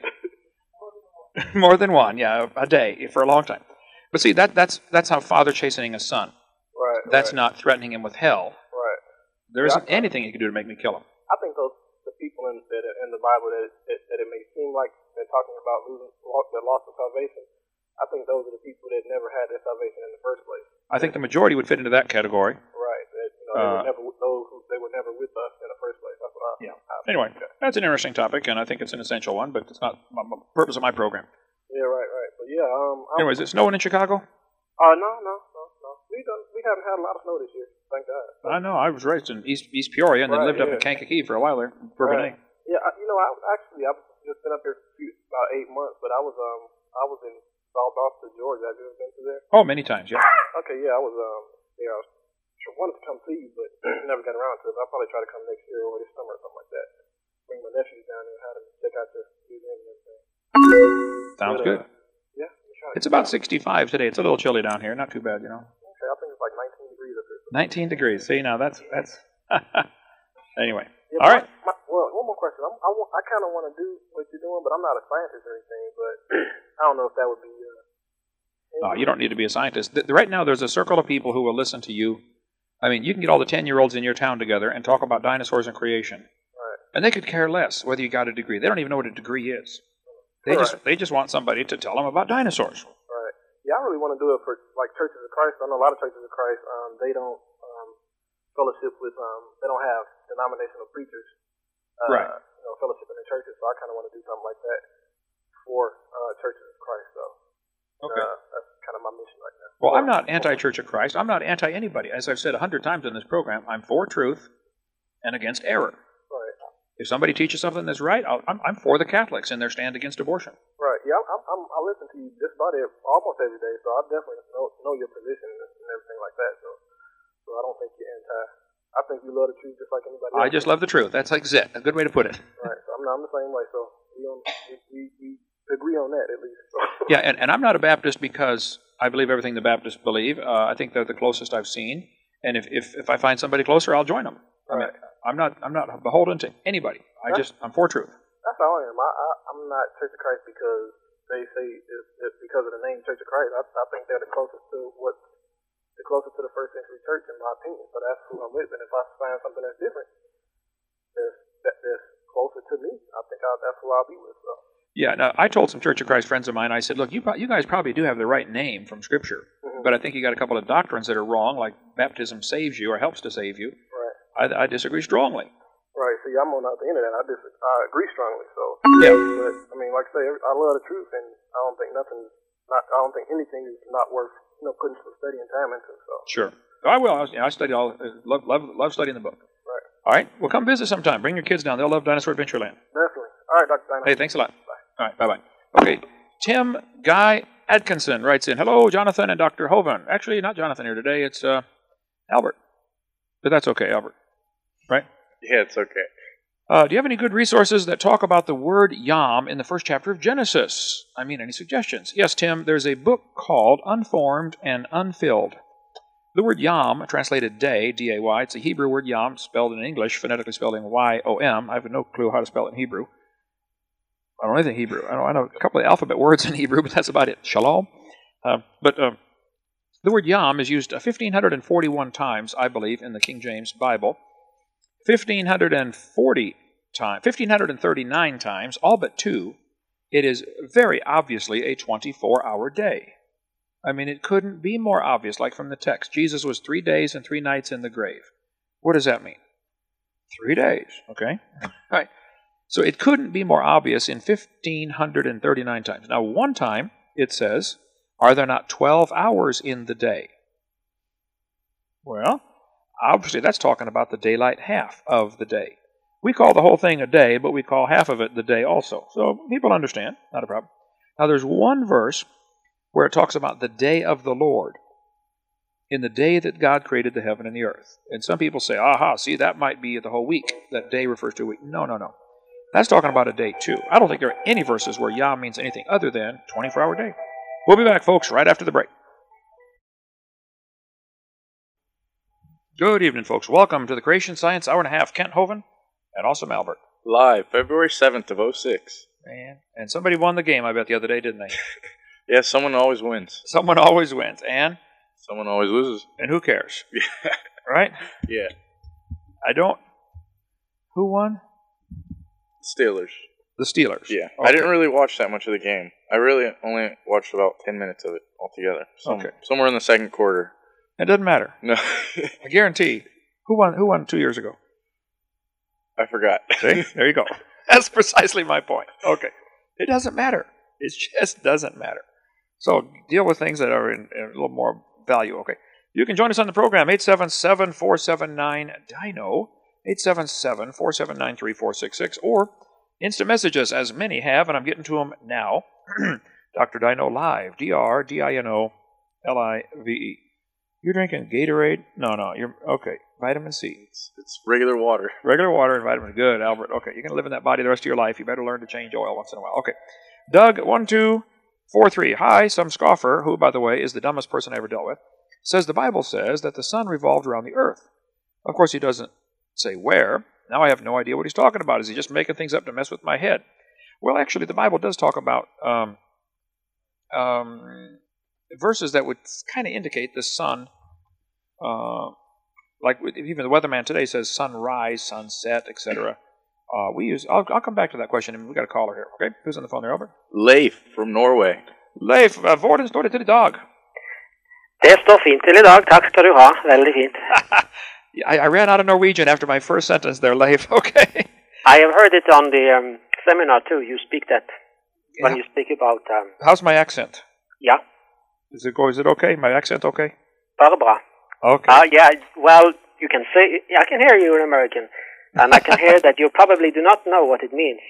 More than one, yeah, a day for a long time. But see, that that's that's how father chastening a son. Right. That's right. not threatening him with hell. Right. There isn't yeah, anything he can do to make me kill him. I think those the people in that in the Bible that that, that it may seem like they're talking about losing their loss of salvation. I think those are the people that never had their salvation in the first place. I think the majority would fit into that category. Right. That, you know, they uh, were never those who, they were never with us in the first place. That's what I. Yeah. I anyway, okay. That's an interesting topic, and I think it's an essential one, but it's not the purpose of my program. Yeah. Right. Right. But yeah. Um. I'm, Anyways, is it snowing in Chicago? Uh. No. No. No. No. We don't. We haven't had a lot of snow this year. Thank God. I know. I was raised in East East Peoria, and then right, lived yeah. up in Kankakee for a while there. Bourbonnais. Right. Yeah. I, you know, I actually I've just been up here for about eight months, but I was um I was in Valdosta, Georgia. Have you ever been to there? Oh, many times, yeah. Okay, yeah, I was um yeah, I was sure wanted to come see you, but never got around to it. I'll probably try to come next year or this summer or something like that. Bring my nephews down and have them check out the museum and everything. Sounds but, good. Uh, yeah, it's about sixty-five today. It's a little chilly down here. Not too bad, you know. Okay, I think it's like nineteen degrees up here. nineteen degrees. See, now that's that's. Anyway, yeah, all right. My, my, well, one more question. I'm, I I kind of want to do what you're doing, but I'm not a scientist or anything. But I don't know if that would be. Uh, Oh, you don't need to be a scientist. Right now, there's a circle of people who will listen to you. I mean, you can get all the ten-year-olds in your town together and talk about dinosaurs and creation. Right. And they could care less whether you got a degree. They don't even know what a degree is. They right. just they just want somebody to tell them about dinosaurs. Right. Yeah, I really want to do it for like Churches of Christ. I know a lot of Churches of Christ. Um, they don't um, fellowship with. Um, they don't have denominational preachers. Uh, right. You know, fellowship in the churches. So I kind of want to do something like that for uh, Churches of Christ. So okay. uh, that's kind of my mission right now. Well, I'm not anti-Church of Christ. I'm not anti-anybody. As I've said a hundred times in this program, I'm for truth and against error. Right. If somebody teaches something that's right, I'll, I'm, I'm for the Catholics and their stand against abortion. Right. Yeah, I'm, I'm, I listen to you just about it almost every day, so I definitely know, know your position and everything like that. So, so I don't think you're anti. I think you love the truth just like anybody else. I just love the truth. That's like it. A good way to put it. Right. So I'm, I'm the same way. So we, on, we, we, we agree on that at least. So. Yeah, and, and I'm not a Baptist because I believe everything the Baptists believe. Uh, I think they're the closest I've seen. And if, if, if I find somebody closer, I'll join them. I mean, right. I'm not I'm not beholden to anybody. I that's, just I'm for truth. That's how I am. I, I I'm not Church of Christ because they say it's, it's because of the name Church of Christ. I, I think they're the closest to what the closest to the first century church in my opinion. So that's who I'm with. And if I find something that's different, that's that, that's closer to me, I think I, that's who I'll be with. So. Yeah. Now I told some Church of Christ friends of mine. I said, look, you you guys probably do have the right name from Scripture, mm-hmm. but I think you got a couple of doctrines that are wrong, like baptism saves you or helps to save you. I, I disagree strongly. Right. See, I'm on the internet. I dis I agree strongly. So yeah. But I mean, like I say, I love the truth, and I don't think nothing. Not. I don't think anything is not worth you know putting some study and time into. So sure. I will. I, I study all. Love love love studying the book. Right. All right. Well, come visit sometime. Bring your kids down. They'll love Dinosaur Adventureland. Definitely. All right, Doctor Dino. Hey, thanks a lot. Bye. All right. Bye bye. Okay. Tim Guy Atkinson writes in. Hello, Jonathan and Doctor Hovind. Actually, not Jonathan here today. It's uh, Albert. But that's okay, Albert. Right? Yeah, it's okay. Uh, do you have any good resources that talk about the word yom in the first chapter of Genesis? I mean, any suggestions? Yes, Tim, there's a book called Unformed and Unfilled. The word yom, translated day, D A Y, it's a Hebrew word yom, spelled in English, phonetically spelling Y O M. I have no clue how to spell it in Hebrew. I don't know anything Hebrew. I know, I know a couple of alphabet words in Hebrew, but that's about it. Shalom. Uh, but uh, the word yom is used one thousand five hundred forty-one times, I believe, in the King James Bible. one thousand five hundred forty times, one thousand five hundred thirty-nine times, all but two, it is very obviously a twenty-four hour day. I mean, it couldn't be more obvious, like from the text. Jesus was three days and three nights in the grave. What does that mean? Three days, okay? All right. So it couldn't be more obvious in one thousand five hundred thirty-nine times. Now, one time, it says, are there not twelve hours in the day? Well, obviously, that's talking about the daylight half of the day. We call the whole thing a day, but we call half of it the day also. So people understand, not a problem. Now, there's one verse where it talks about the day of the Lord, in the day that God created the heaven and the earth. And some people say, aha, see, that might be the whole week. That day refers to a week. No, no, no. That's talking about a day too. I don't think there are any verses where Yom means anything other than twenty-four hour day. We'll be back, folks, right after the break. Good evening, folks. Welcome to the Creation Science Hour and a Half. Kent Hovind and Awesome Albert. Live, February seventh of oh six. Man, and somebody won the game, I bet, the other day, didn't they? Yeah, someone always wins. Someone always wins. And? Someone always loses. And who cares? Yeah. Right? Yeah. I don't... Who won? Steelers. The Steelers. Yeah. Okay. I didn't really watch that much of the game. I really only watched about ten minutes of it altogether. Some, okay. Somewhere in the second quarter. It doesn't matter. No. I guarantee. Who won Who won two years ago? I forgot. See? There you go. That's precisely my point. Okay. It doesn't matter. It just doesn't matter. So deal with things that are in, in a little more value. Okay. You can join us on the program, eight seven seven, four seven nine, D I N O, eight seven seven, four seven nine, three four six six, or instant messages, as many have, and I'm getting to them now. Doctor Dino Live, D R D I N O L I V E. You're drinking Gatorade? No, no. You're okay. Vitamin C. It's, it's regular water. Regular water and vitamin. Good, Albert. Okay, you're going to live in that body the rest of your life. You better learn to change oil once in a while. Okay. Doug, one two four three. Hi, some scoffer, who, by the way, is the dumbest person I ever dealt with, says the Bible says that the sun revolved around the earth. Of course, he doesn't say where. Now I have no idea what he's talking about. Is he just making things up to mess with my head? Well, actually, the Bible does talk about um, um, verses that would kind of indicate the sun. Uh, like even the weatherman today says sunrise, sunset, et cetera. Uh, we use. I'll, I'll come back to that question. We got a caller here. Okay, who's on the phone there, Albert? Leif from Norway. Leif, uh, hvordan står det til i dag? Det står fint til i dag. Takk skal du ha. Veldig fint. I, I ran out of Norwegian after my first sentence there, Leif. Okay. I have heard it on the um, seminar too. You speak that when Yeah. you speak about... Um, How's my accent? yeah, Is it go? Is it okay? My accent okay? bare bra. Okay. Uh, yeah, well, you can say... I can hear you in American. And I can hear that you probably do not know what it means.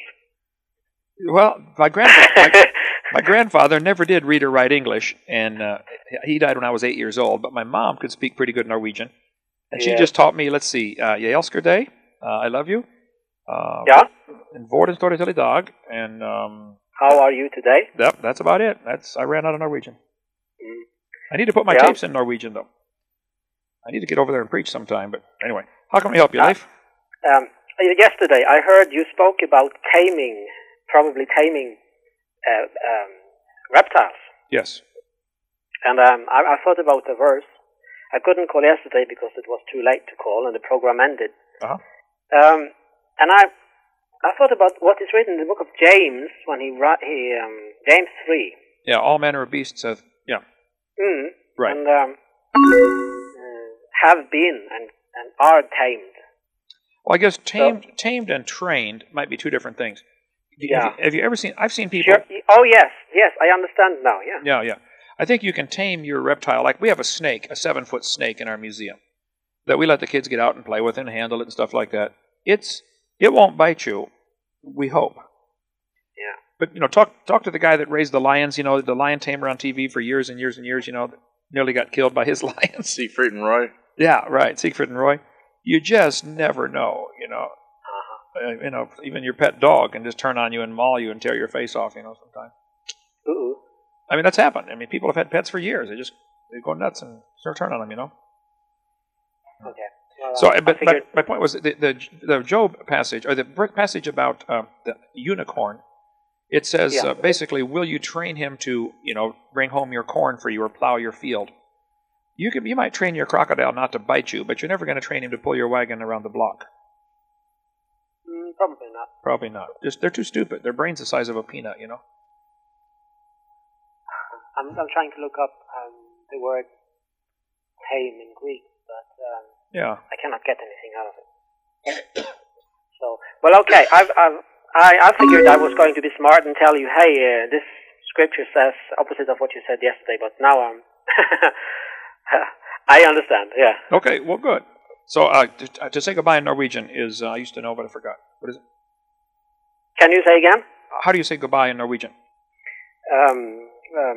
Well, my grandfather, my, my grandfather never did read or write English, and uh, he died when I was eight years old. But my mom could speak pretty good Norwegian, and she Yeah. just taught me. Let's see, uh, "Jeg elsker deg," uh, I love you. Uh, Yeah? And "Hvordan står det til i dag?" And um, How are you today? yep, that's about it. That's I ran out of Norwegian. Mm. I need to put my Yeah. tapes in Norwegian though. I need to get over there and preach sometime. But anyway, how can we help you, Uh, Leif? Um, yesterday I heard you spoke about taming, probably taming uh, um, reptiles. Yes. And um, I, I thought about the verse. I couldn't call yesterday because it was too late to call and the program ended. Uh-huh. Um, and I I thought about what is written in the book of James when he wrote he um, James three. Yeah, all manner of beasts have. Yeah. Mm, Right. And um, uh, have been and, and are tamed. Well, I guess tamed, tamed and trained might be two different things. Have Yeah. you, have you ever seen? I've seen people. Sure. Oh yes, yes, I understand now. Yeah. Yeah, yeah. I think you can tame your reptile. Like we have a snake, a seven-foot snake in our museum that we let the kids get out and play with and handle it and stuff like that. It's it won't bite you. We hope. Yeah. But you know, talk talk to the guy that raised the lions. You know, the lion tamer on T V for years and years and years. You know, that nearly got killed by his lions. Siegfried and Roy. Yeah, right. Siegfried and Roy. You just never know. You know. Uh-huh. Uh, you know, even your pet dog can just turn on you and maul you and tear your face off. You know, sometimes. Ooh. I mean, that's happened. I mean, people have had pets for years. They just they go nuts and start turning on them. You know. Okay. Well, So, I but my, figured. my point was the, the the Job passage or the passage about uh, the unicorn. It says Yeah. uh, basically, will you train him to you know bring home your corn for you or plow your field? You can you might train your crocodile not to bite you, but you're never going to train him to pull your wagon around the block. Mm, probably not. Probably not. Just they're too stupid. Their brain's the size of a peanut. You know. I'm I'm trying to look up um, the word tame in Greek, but um, Yeah. I cannot get anything out of it. So, well, okay. I've, I've I I figured I was going to be smart and tell you, hey, uh, this scripture says opposite of what you said yesterday, but now I'm. I understand. Yeah. Okay. Well, good. So uh, to, to say goodbye in Norwegian is uh, I used to know, but I forgot. What is it? Can you say again? How do you say goodbye in Norwegian? Um, um,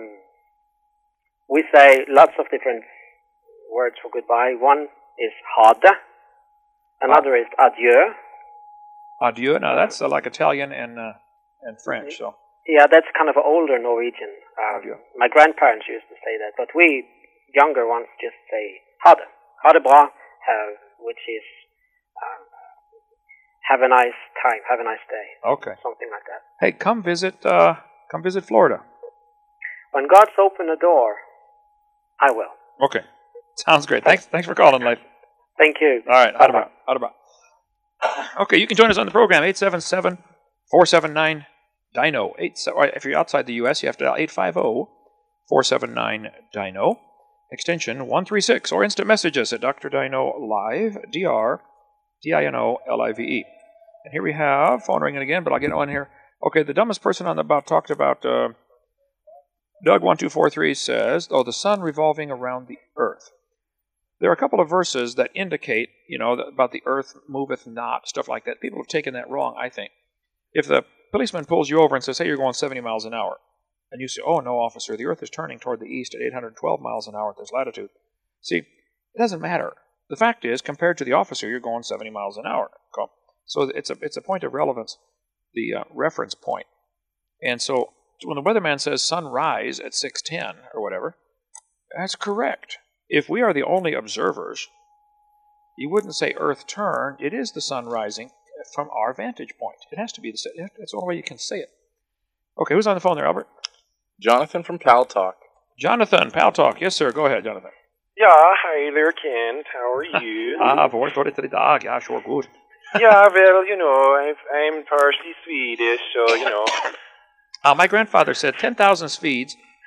we say lots of different words for goodbye. One is ha det. Another is adieu. Adieu. Now that's uh, like Italian and uh, and French. So Yeah, that's kind of an older Norwegian. Um, Adieu. my grandparents used to say that, but we younger ones just say ha det. Ha det bra, uh, which is um, have a nice time, have a nice day, okay. something like that. Hey, come visit. Uh, come visit Florida. When God's open a door, I will. Okay. Sounds great. Thanks. Thanks for calling, Leif. Thank you. All right. Out about. Out about. Okay, you can join us on the program eight seven seven, four seven nine, D I N O. Eight. Or if you're outside the U S, you have to dial eight five zero, four seven nine, D I N O, extension one three six, or instant message us at Doctor Dino Live, D R D I N O L I V E. And here we have phone ringing again, but I'll get on here. Okay, the dumbest person on the about talked about. Uh, Doug one two four three says, "Oh, the sun revolving around the earth." There are a couple of verses that indicate, you know, that about the earth moveth not, stuff like that. People have taken that wrong, I think. If the policeman pulls you over and says, hey, you're going seventy miles an hour, and you say, oh, no, officer, the earth is turning toward the east at eight hundred twelve miles an hour at this latitude. See, it doesn't matter. The fact is, compared to the officer, you're going seventy miles an hour. So it's a, it's a point of relevance, the uh, reference point. And so when the weatherman says sunrise at six ten or whatever, that's correct. If we are the only observers, you wouldn't say earth turned. It is the sun rising from our vantage point. It has to be the same. That's the only way you can say it. Okay, who's on the phone there, Albert? Jonathan from Pal Talk. Jonathan, Pal Talk. Yes, sir. Go ahead, Jonathan. Ja, hej there, Kent. How are you? Ah, voor het till idag. Ja, sure, good. Yeah, well, you know, I've, I'm partially Swedish, so, you know. Uh, my grandfather said ten thousand Swedes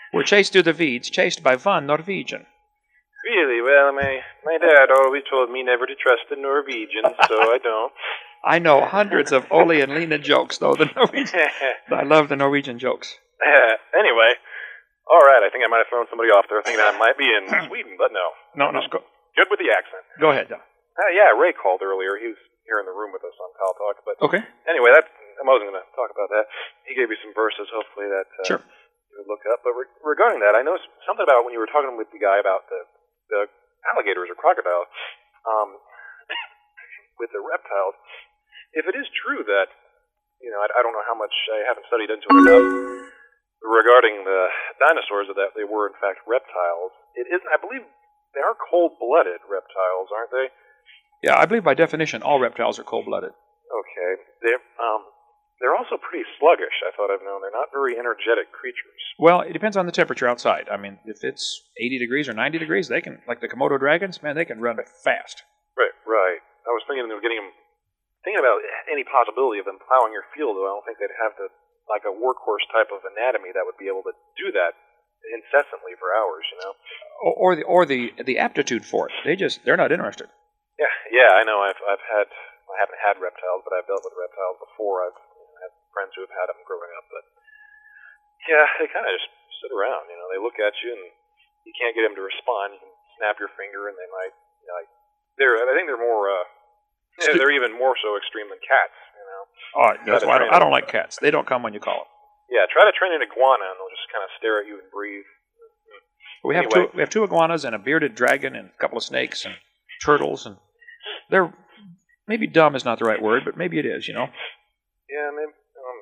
were chased through the weeds, chased by one Norwegian. Really? Well, my my dad always told me never to trust the Norwegians, so I don't. I know hundreds of Ole and Lena jokes, though. The Norwegian, I love the Norwegian jokes. Anyway, all right. I think I might have thrown somebody off there thinking I might be in Sweden, but no. No, I'm no. just Go, good with the accent. go ahead, Don. Uh, yeah, Ray called earlier. He was here in the room with us on Pal Talk. But Okay. anyway, that's, I wasn't going to talk about that. He gave you some verses, hopefully, that uh, Sure. you would look up. But re- regarding that, I noticed something about when you were talking with the guy about the, the alligators or crocodiles, um, with the reptiles. If it is true that, you know, I, I don't know how much, I haven't studied into it enough regarding the dinosaurs, that they were, in fact, reptiles. It isn't, I believe, they are cold-blooded reptiles, aren't they? Yeah, I believe by definition all reptiles are cold-blooded. Okay. They're, um, they're also pretty sluggish, I thought I've known. They're not very energetic creatures. Well, it depends on the temperature outside. I mean, if it's eighty degrees or ninety degrees, they can, like the Komodo dragons, man, they can run fast. Right, right. I was thinking of getting them, thinking about any possibility of them plowing your field, though I don't think they'd have the, like a workhorse type of anatomy that would be able to do that incessantly for hours, you know? Or, or the or the the aptitude for it. They just they're not interested. Yeah, yeah, I know. I've I've had, I haven't had reptiles, but I've dealt with reptiles before. I've you know, had friends who have had them growing up, but yeah, they kind of just sit around. You know, they look at you and you can't get them to respond. You can snap your finger, and they might. You know, like, they're. I think they're more. Uh, yeah, they're even more so extreme than cats. You know. Oh, that's why I don't, I don't like cats. They don't come when you call them. Yeah, try to train an iguana, and they'll just kind of stare at you and breathe. We have Anyway. two we have two iguanas and a bearded dragon and a couple of snakes and turtles, and they're maybe dumb is not the right word, but maybe it is, you know. Yeah, maybe. Um,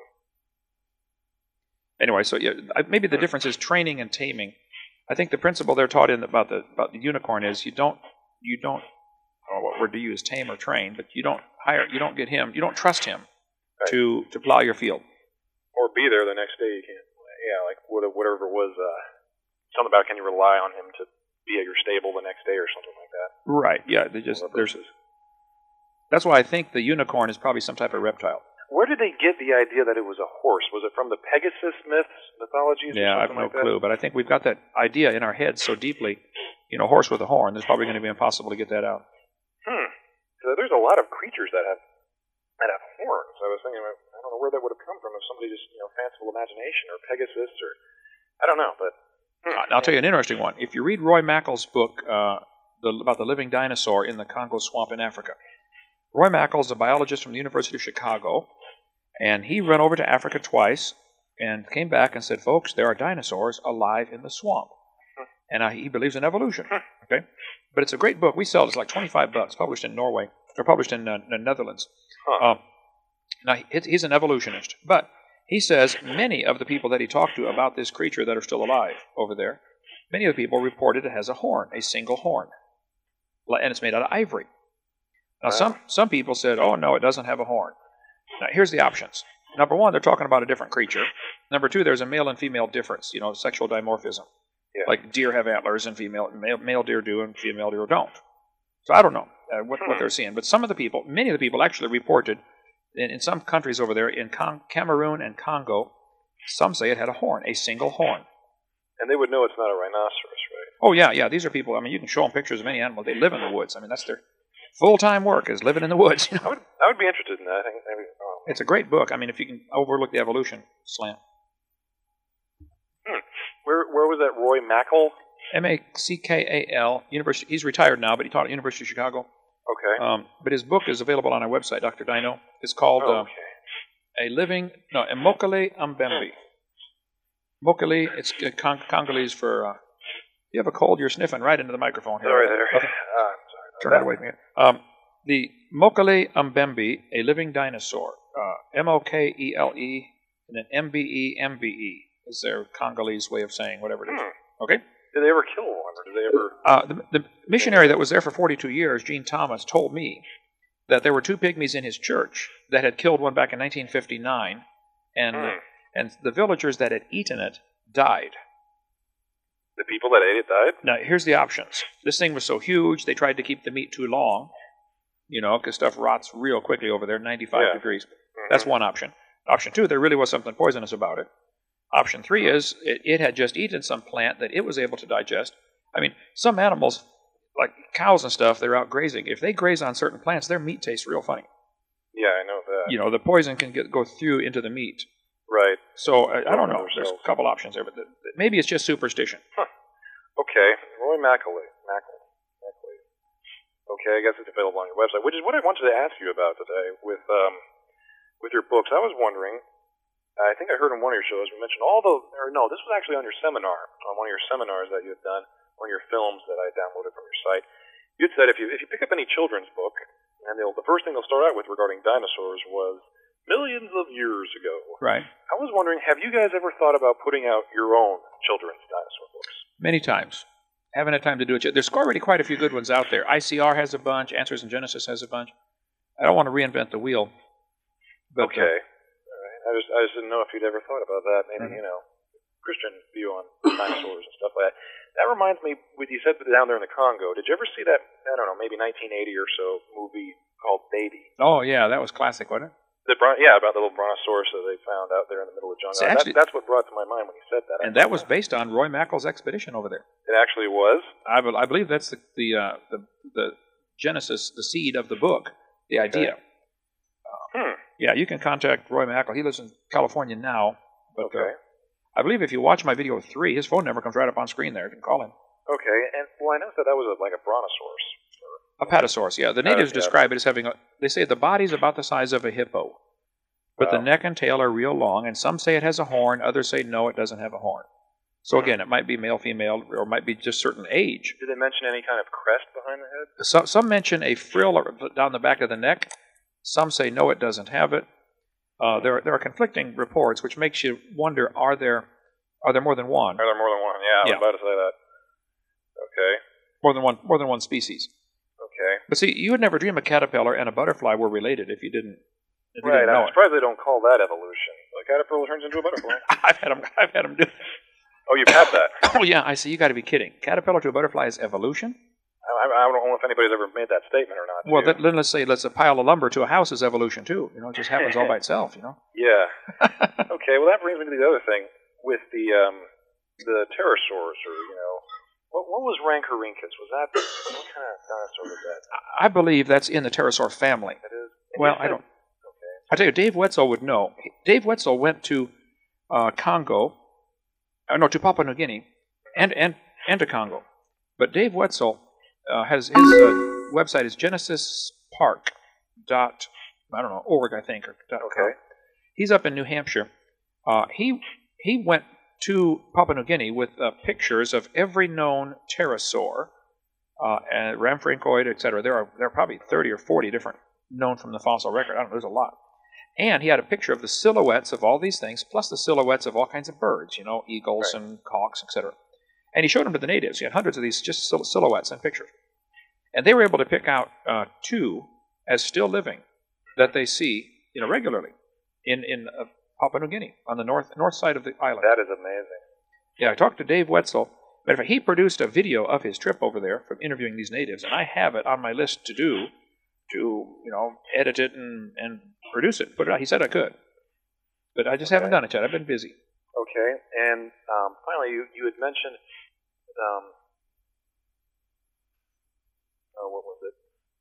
Anyway, so yeah, I- maybe the difference is training and taming. I think the principle they're taught in about the about the unicorn is you don't you don't I don't know what word to use, tame or train, but you don't hire you don't get him you don't trust him Right. to to plow your field. or be there the next day. You can't. Yeah, like what- whatever it was. Uh, something about can you rely on him to be at your stable the next day or something like that. Right? Yeah. They just Or there's versus- that's why I think the unicorn is probably some type of reptile. Where did they get the idea that it was a horse? Was it from the Pegasus myths, mythologies? Yeah, or I have something no like that? clue, but I think we've got that idea in our heads so deeply. You know, horse with a horn. It's probably going to be impossible to get that out. Hmm. So there's a lot of creatures that have that have horns. I was thinking, I don't know where that would have come from. If somebody just, you know, fanciful imagination or Pegasus or I don't know, but hmm. I'll tell you an interesting one. If you read Roy Mackall's book uh, the, about the living dinosaur in the Congo swamp in Africa, Roy Mackall is a biologist from the University of Chicago, and he went over to Africa twice and came back and said, folks, there are dinosaurs alive in the swamp. And uh, he believes in evolution. Okay, but it's a great book. We sell it. It's like twenty-five bucks, published in Norway, or published in uh, the Netherlands. Huh. Um, now, he- he's an evolutionist, but he says many of the people that he talked to about this creature that are still alive over there, many of the people reported it has a horn, a single horn, Li- and it's made out of ivory. Now, Wow. some, some people said, oh, no, it doesn't have a horn. Now, here's the options. Number one, they're talking about a different creature. Number two, there's a male and female difference, you know, sexual dimorphism. Yeah. Like deer have antlers and female male, male deer do and female deer don't. So I don't know uh, what, what Hmm. they're seeing. But some of the people, many of the people actually reported in, in some countries over there, in Con- Cameroon and Congo, some say it had a horn, a single horn. And they would know it's not a rhinoceros, right? Oh, yeah, yeah. These are people, I mean, you can show them pictures of any animal. They live in the woods. I mean, that's their full-time work is living in the woods. You I know? would I would be interested in that. I think maybe. Oh. It's a great book. I mean, if you can overlook the evolution slant. Hmm. Where where was that Roy Mackall? M A C K A L, University. He's retired now, but he taught at University of Chicago. Okay. Um, but his book is available on our website, Doctor Dino. It's called oh, uh, okay. A Living, no, Mokele Mbembe. Mokele, it's uh, Cong- Congolese for, uh, you have a cold, you're sniffing right into the microphone here. Sorry there. Okay. Uh, I'm sorry. Turn that away from you. Um, the Mokele Mbembe, A Living Dinosaur. Uh, M O K E L E and then M B E M B E is their Congolese way of saying whatever it is. Hmm. Okay? Did they ever kill one, or did they ever? Uh, the, the missionary that was there for forty-two years, Gene Thomas, told me that there were two pygmies in his church that had killed one back in nineteen fifty-nine, and Hmm. and the villagers that had eaten it died. The people that ate it died? Now, here's the options. This thing was so huge, they tried to keep the meat too long, you know, because stuff rots real quickly over there, ninety-five Yeah. degrees. Mhm. That's one option. Option two, there really was something poisonous about it. Option three is it, it had just eaten some plant that it was able to digest. I mean, some animals, like cows and stuff, they're out grazing. If they graze on certain plants, their meat tastes real funny. Yeah, I know that. You know, the poison can get go through into the meat. Right. So I, I don't know. There's a couple options there, but the, maybe it's just superstition. Huh. Okay, Roy Macaulay. Macaulay. Macaulay. Okay, I guess it's available on your website, which is what I wanted to ask you about today with um, with your books. I was wondering, I think I heard on one of your shows, you mentioned all the, or no, this was actually on your seminar, on one of your seminars that you had done, on your films that I downloaded from your site. You had said if you if you pick up any children's book, and they'll, the first thing they'll start out with regarding dinosaurs was millions of years ago. Right. I was wondering, have you guys ever thought about putting out your own children's dinosaur books? Many times. Haven't had time to do it yet. There's already quite a few good ones out there. I C R has a bunch. Answers in Genesis has a bunch. I don't want to reinvent the wheel. But, okay. Uh, All right. I just I just didn't know if you'd ever thought about that. Maybe, mm-hmm. you know, Christian view on dinosaurs and stuff like that. That reminds me, when you said down there in the Congo, did you ever see that, I don't know, maybe nineteen eighty or so movie called Baby? Oh, yeah, that was classic, wasn't it? The bron- yeah, about the little brontosaurus that they found out there in the middle of the jungle. See, actually, that, that's what brought to my mind when you said that. And that was based on Roy Mackall's expedition over there. It actually was? I, be- I believe that's the the, uh, the the genesis, the seed of the book, the idea. Okay. Uh, hmm. Yeah, you can contact Roy Mackall. He lives in California now. But, okay. Uh, I believe if you watch my video three, his phone number comes right up on screen there. You can call him. Okay, and well, I noticed that that was a, like a brontosaurus. A patasaurus, yeah. The natives describe it as having, a, they say the body's about the size of a hippo. But wow. The neck and tail are real long, and some say it has a horn, others say no, it doesn't have a horn. So again, it might be male, female, or it might be just certain age. Did they mention any kind of crest behind the head? Some, some mention a frill down the back of the neck. Some say no, it doesn't have it. Uh, there, are, there are conflicting reports, which makes you wonder: Are there, are there more than one? Are there more than one? Yeah, I was yeah. about to say that. Okay. More than one, more than one species. Okay. But see, you would never dream a caterpillar and a butterfly were related if you didn't. If you right. didn't know I'm surprised it. they don't call that evolution. A caterpillar turns into a butterfly. I've had them. I've had them do. Oh, you've had that? Oh yeah. I see. You got to be kidding. Caterpillar to a butterfly is evolution? I, I don't know if anybody's ever made that statement or not. Well, that, then let's say let's a pile of lumber to a house is evolution too. You know, it just happens all by itself. You know. Yeah. Okay. Well, that brings me to the other thing with the um, the pterosaurs, or you know, what, what was Rancorhynchus? Was that what kind of dinosaur was that? I believe that's in the pterosaur family. It is. Well, I don't. Okay. I tell you, Dave Wetzel would know. Dave Wetzel went to uh, Congo, uh, no, to Papua New Guinea, and and and to Congo. But Dave Wetzel uh, has his uh, website is Genesis Park dot I don't know org I think or dot okay. com. He's up in New Hampshire. Uh, he he went to Papua New Guinea with uh, pictures of every known pterosaur, uh, and Rhamphorhynchoid, et cetera. There are there are probably thirty or forty different known from the fossil record. I don't know. There's a lot. And he had a picture of the silhouettes of all these things, plus the silhouettes of all kinds of birds, you know, eagles right. and hawks, et cetera. And he showed them to the natives. He had hundreds of these just sil- silhouettes and pictures. And they were able to pick out uh, two as still living that they see, you know, regularly in in uh, Papua New Guinea on the north north side of the island. That is amazing. Yeah, I talked to Dave Wetzel. Matter of fact, he produced a video of his trip over there from interviewing these natives, and I have it on my list to do, to you know, edit it and, and produce it, put it out. He said I could, but I just okay. haven't done it yet. I've been busy. Okay, and um, finally, you you had mentioned, um, oh, what was it?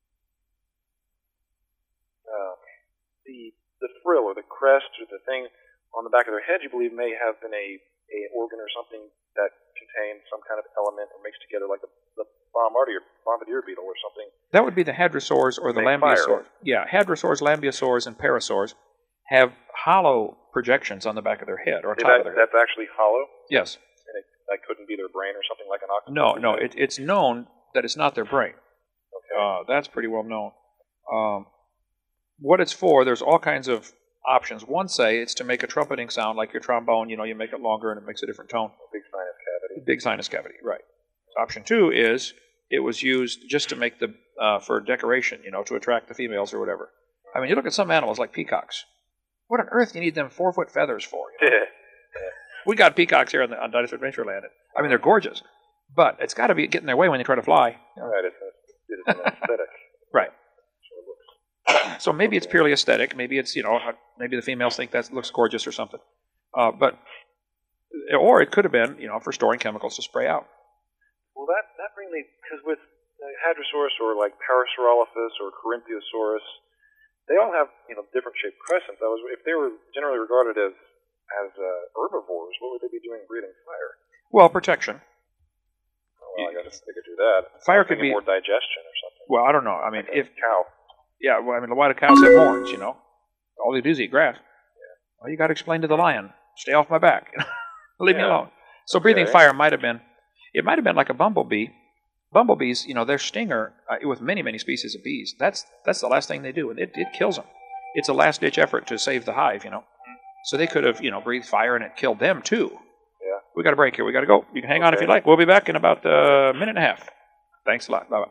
Uh, the the frill or the crest or the thing on the back of their head, you believe, may have been a, a organ or something that contains some kind of element or mixed together, like the, the bombardier, bombardier beetle or something. That would be the hadrosaurs or the lambeosaurs. Yeah, hadrosaurs, lambeosaurs, and parasaurs have hollow projections on the back of their head or top that, of their head. That's actually hollow? Yes. And it, that couldn't be their brain or something like an octopus? No, no. It, it's known that it's not their brain. Okay. Uh, that's pretty well known. Um, what it's for, there's all kinds of options. One say it's to make a trumpeting sound like your trombone. You know, you make it longer and it makes a different tone. A big sinus cavity. Big sinus cavity, right. Option two is it was used just to make the, uh, for decoration, you know, to attract the females or whatever. I mean, you look at some animals like peacocks. What on earth do you need them four-foot feathers for? You know? We got peacocks here on, the, on Dinosaur Adventureland. I mean, they're gorgeous. But it's got to be getting in their way when they try to fly. You know? Right, it's, a, it's an aesthetic. Right. So maybe it's purely aesthetic. Maybe it's, you know, maybe the females think that looks gorgeous or something. Uh, but Or it could have been, you know, for storing chemicals to spray out. Well, that, that brings me, because with uh, Hadrosaurus or like Parasaurolophus or Corinthiosaurus, they all have, you know, different shaped crescents. I was, if they were generally regarded as, as uh, herbivores, what would they be doing breathing fire? Well, protection. Oh, well, I guess they could do that. Fire could be more digestion or something. Well, I don't know. I mean, like if cow. Yeah, well, I mean, why do cows have horns? You know, all they do is eat grass. Yeah. Well, you got to explain to the lion, stay off my back. Leave yeah. me alone. So breathing okay. fire might have been, it might have been like a bumblebee. Bumblebees, you know, their stinger uh, with many, many species of bees. That's that's the last thing they do, and it it kills them. It's a last ditch effort to save the hive, you know. So they could have, you know, breathed fire and it killed them too. Yeah. We got a break here. We got to go. You can hang okay. on if you like. We'll be back in about a minute and a half. Thanks a lot. Bye bye.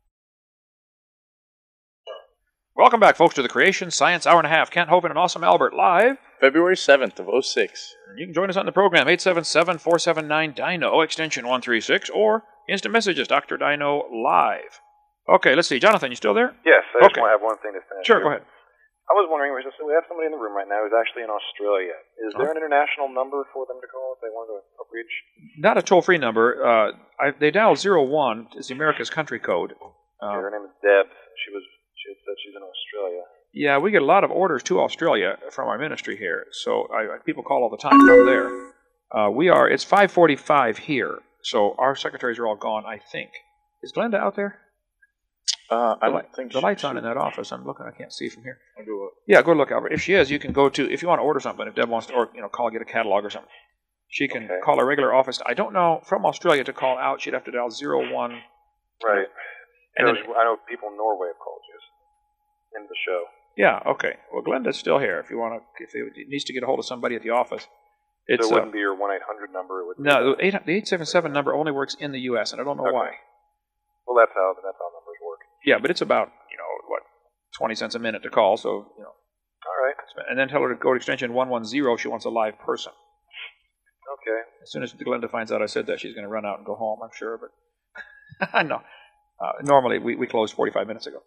Welcome back, folks, to the Creation Science Hour and a Half. Kent Hovind and Awesome Albert live. February seventh of oh six. You can join us on the program, eight seven seven, four seven nine, D I N O, extension one three six, or instant messages, Doctor Dino Live. Okay, let's see. Jonathan, you still there? Yes, I just okay. want to have one thing to finish. Sure, here. go ahead. I was wondering, we have somebody in the room right now who's actually in Australia. Is there an international number for them to call if they want to reach? Not a toll-free number. Uh, I, they dial zero one. It's the America's country code. Um, okay, her name is Deb. She was. She said she's in Australia. Yeah, we get a lot of orders to Australia from our ministry here, so I, people call all the time from there. Uh, we are, it's five forty-five here, so our secretaries are all gone, I think. Is Glenda out there? Uh, I the, don't think The she, light's she, on in that office. I'm looking, I can't see from here. I'll go look. Yeah, go look, Albert. If she is, you can go to, if you want to order something, if Deb wants to, or, you know, call, get a catalog or something. She can okay. call a regular office. I don't know, from Australia to call out, she'd have to dial zero one. Right. And then, then, I know people in Norway have called you into the show. Yeah, okay. Well, Glenda's still here. If you want to, if it needs to get a hold of somebody at the office, it's so it wouldn't uh, be your one eight hundred number. It would no, the, eight, the eight seven seven number only works in the U S, and I don't know okay. why. Well, that's how that's how numbers work. Yeah, but it's about you know what twenty cents a minute to call, so you know. All right. And then tell her to go to extension one one zero. She wants a live person. Okay. As soon as Glenda finds out I said that, she's going to run out and go home. I'm sure, but no. Uh, normally we we close forty-five minutes ago.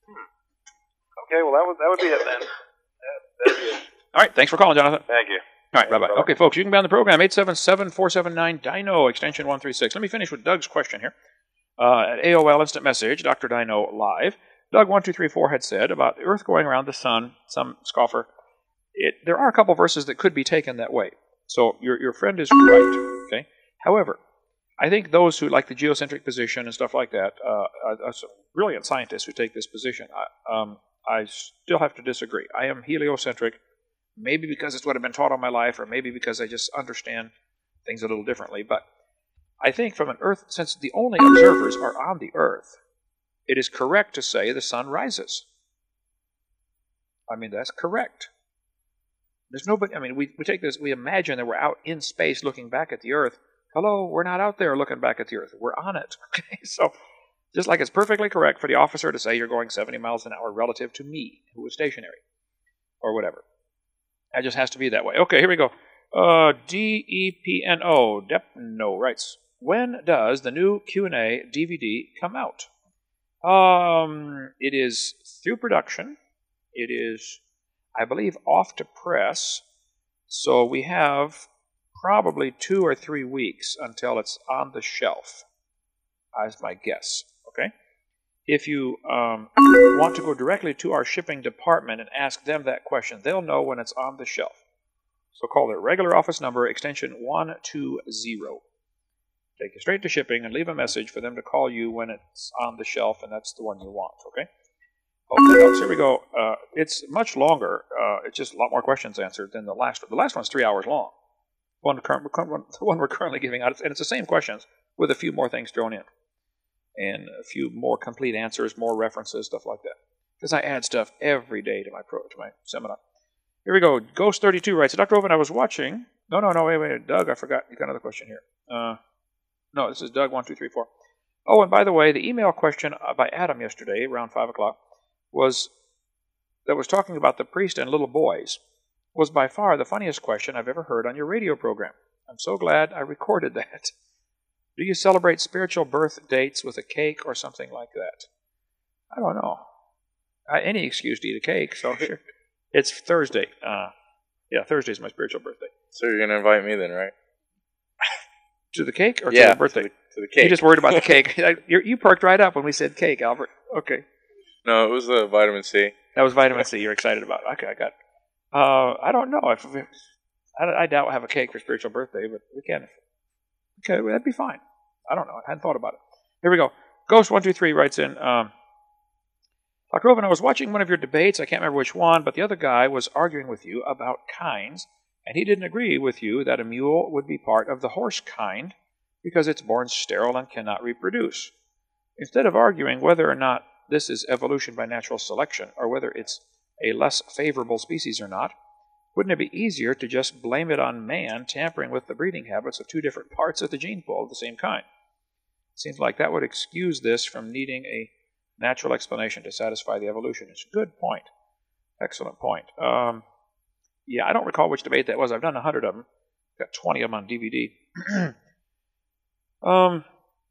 Okay, well, that would, that would be it then. That, that'd be it. All right, thanks for calling, Jonathan. Thank you. All right, bye-bye. Bye-bye. Okay, folks, you can be on the program, eight seven seven, four seven nine, D I N O, extension one three six. Let me finish with Doug's question here. Uh, at A O L Instant Message, Doctor Dino Live, Doug one two three four had said about the Earth going around the sun, some scoffer, it, there are a couple verses that could be taken that way. So your, your friend is right, okay? However, I think those who like the geocentric position and stuff like that, uh, are, are some brilliant scientists who take this position. I, um, I still have to disagree. I am heliocentric, maybe because it's what I've been taught all my life, or maybe because I just understand things a little differently. But I think from an Earth, since the only observers are on the Earth, it is correct to say the sun rises. I mean, that's correct. There's nobody, I mean, we, we take this, we imagine that we're out in space looking back at the Earth. Hello, we're not out there looking back at the Earth. We're on it. Okay, so just like it's perfectly correct for the officer to say you're going seventy miles an hour relative to me, who is stationary, or whatever. That just has to be that way. Okay, here we go. Uh, D E P N O, Depno writes, when does the new Q and A D V D come out? Um, it is through production. It is, I believe, off to press. So we have probably two or three weeks until it's on the shelf, as my guess. Okay? If you um, want to go directly to our shipping department and ask them that question, they'll know when it's on the shelf. So call their regular office number, extension one two zero. Take you straight to shipping and leave a message for them to call you when it's on the shelf, and that's the one you want. Okay? Hope that helps. Here we go. Uh, it's much longer. Uh, it's just a lot more questions answered than the last one. The last one's three hours long. One, current, the one we're currently giving out, and it's the same questions with a few more things thrown in, and a few more complete answers, more references, stuff like that. Because I add stuff every day to my pro to my seminar. Here we go. Ghost thirty-two writes, Doctor Hovind, I was watching. No, no, no, wait, wait, Doug, I forgot. You got another question here. Uh, no, this is Doug one two three four. Oh, and by the way, the email question by Adam yesterday, around five o'clock, was that was talking about the priest and little boys, was by far the funniest question I've ever heard on your radio program. I'm so glad I recorded that. Do you celebrate spiritual birth dates with a cake or something like that? I don't know. I, any excuse to eat a cake, so sure. It's Thursday. Uh, yeah, Thursday's my spiritual birthday. So you're going to invite me then, right? To the cake or yeah, to the birthday? To the, to the cake. You just worried about the cake. you you perked right up when we said cake, Albert. Okay. No, it was the vitamin C. That was vitamin C you're excited about. Okay, I got it. Uh, I don't know. If, if I, I doubt we'll have a cake for spiritual birthday, but we can. Okay, well, that'd be fine. I don't know. I hadn't thought about it. Here we go. Ghost one two three writes in, um, Doctor Oven, I was watching one of your debates. I can't remember which one, but the other guy was arguing with you about kinds, and he didn't agree with you that a mule would be part of the horse kind because it's born sterile and cannot reproduce. Instead of arguing whether or not this is evolution by natural selection or whether it's a less favorable species or not, wouldn't it be easier to just blame it on man tampering with the breeding habits of two different parts of the gene pool of the same kind? Seems like that would excuse this from needing a natural explanation to satisfy the evolutionists. Good point. Excellent point. Um, yeah, I don't recall which debate that was. I've done a hundred of them. Got twenty of them on D V D. um,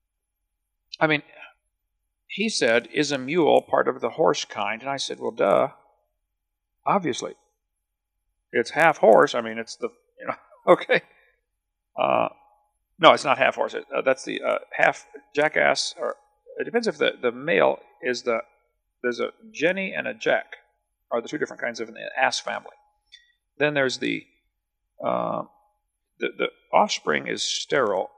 I mean, he said, is a mule part of the horse kind? And I said, well, duh. Obviously. It's half horse. I mean, it's the, you know, okay. Uh, no, it's not half horse. It, uh, that's the uh, half jackass. Or it depends if the, the male is the, there's a Jenny and a Jack are the two different kinds of an ass family. Then there's the, uh, the, the offspring is sterile.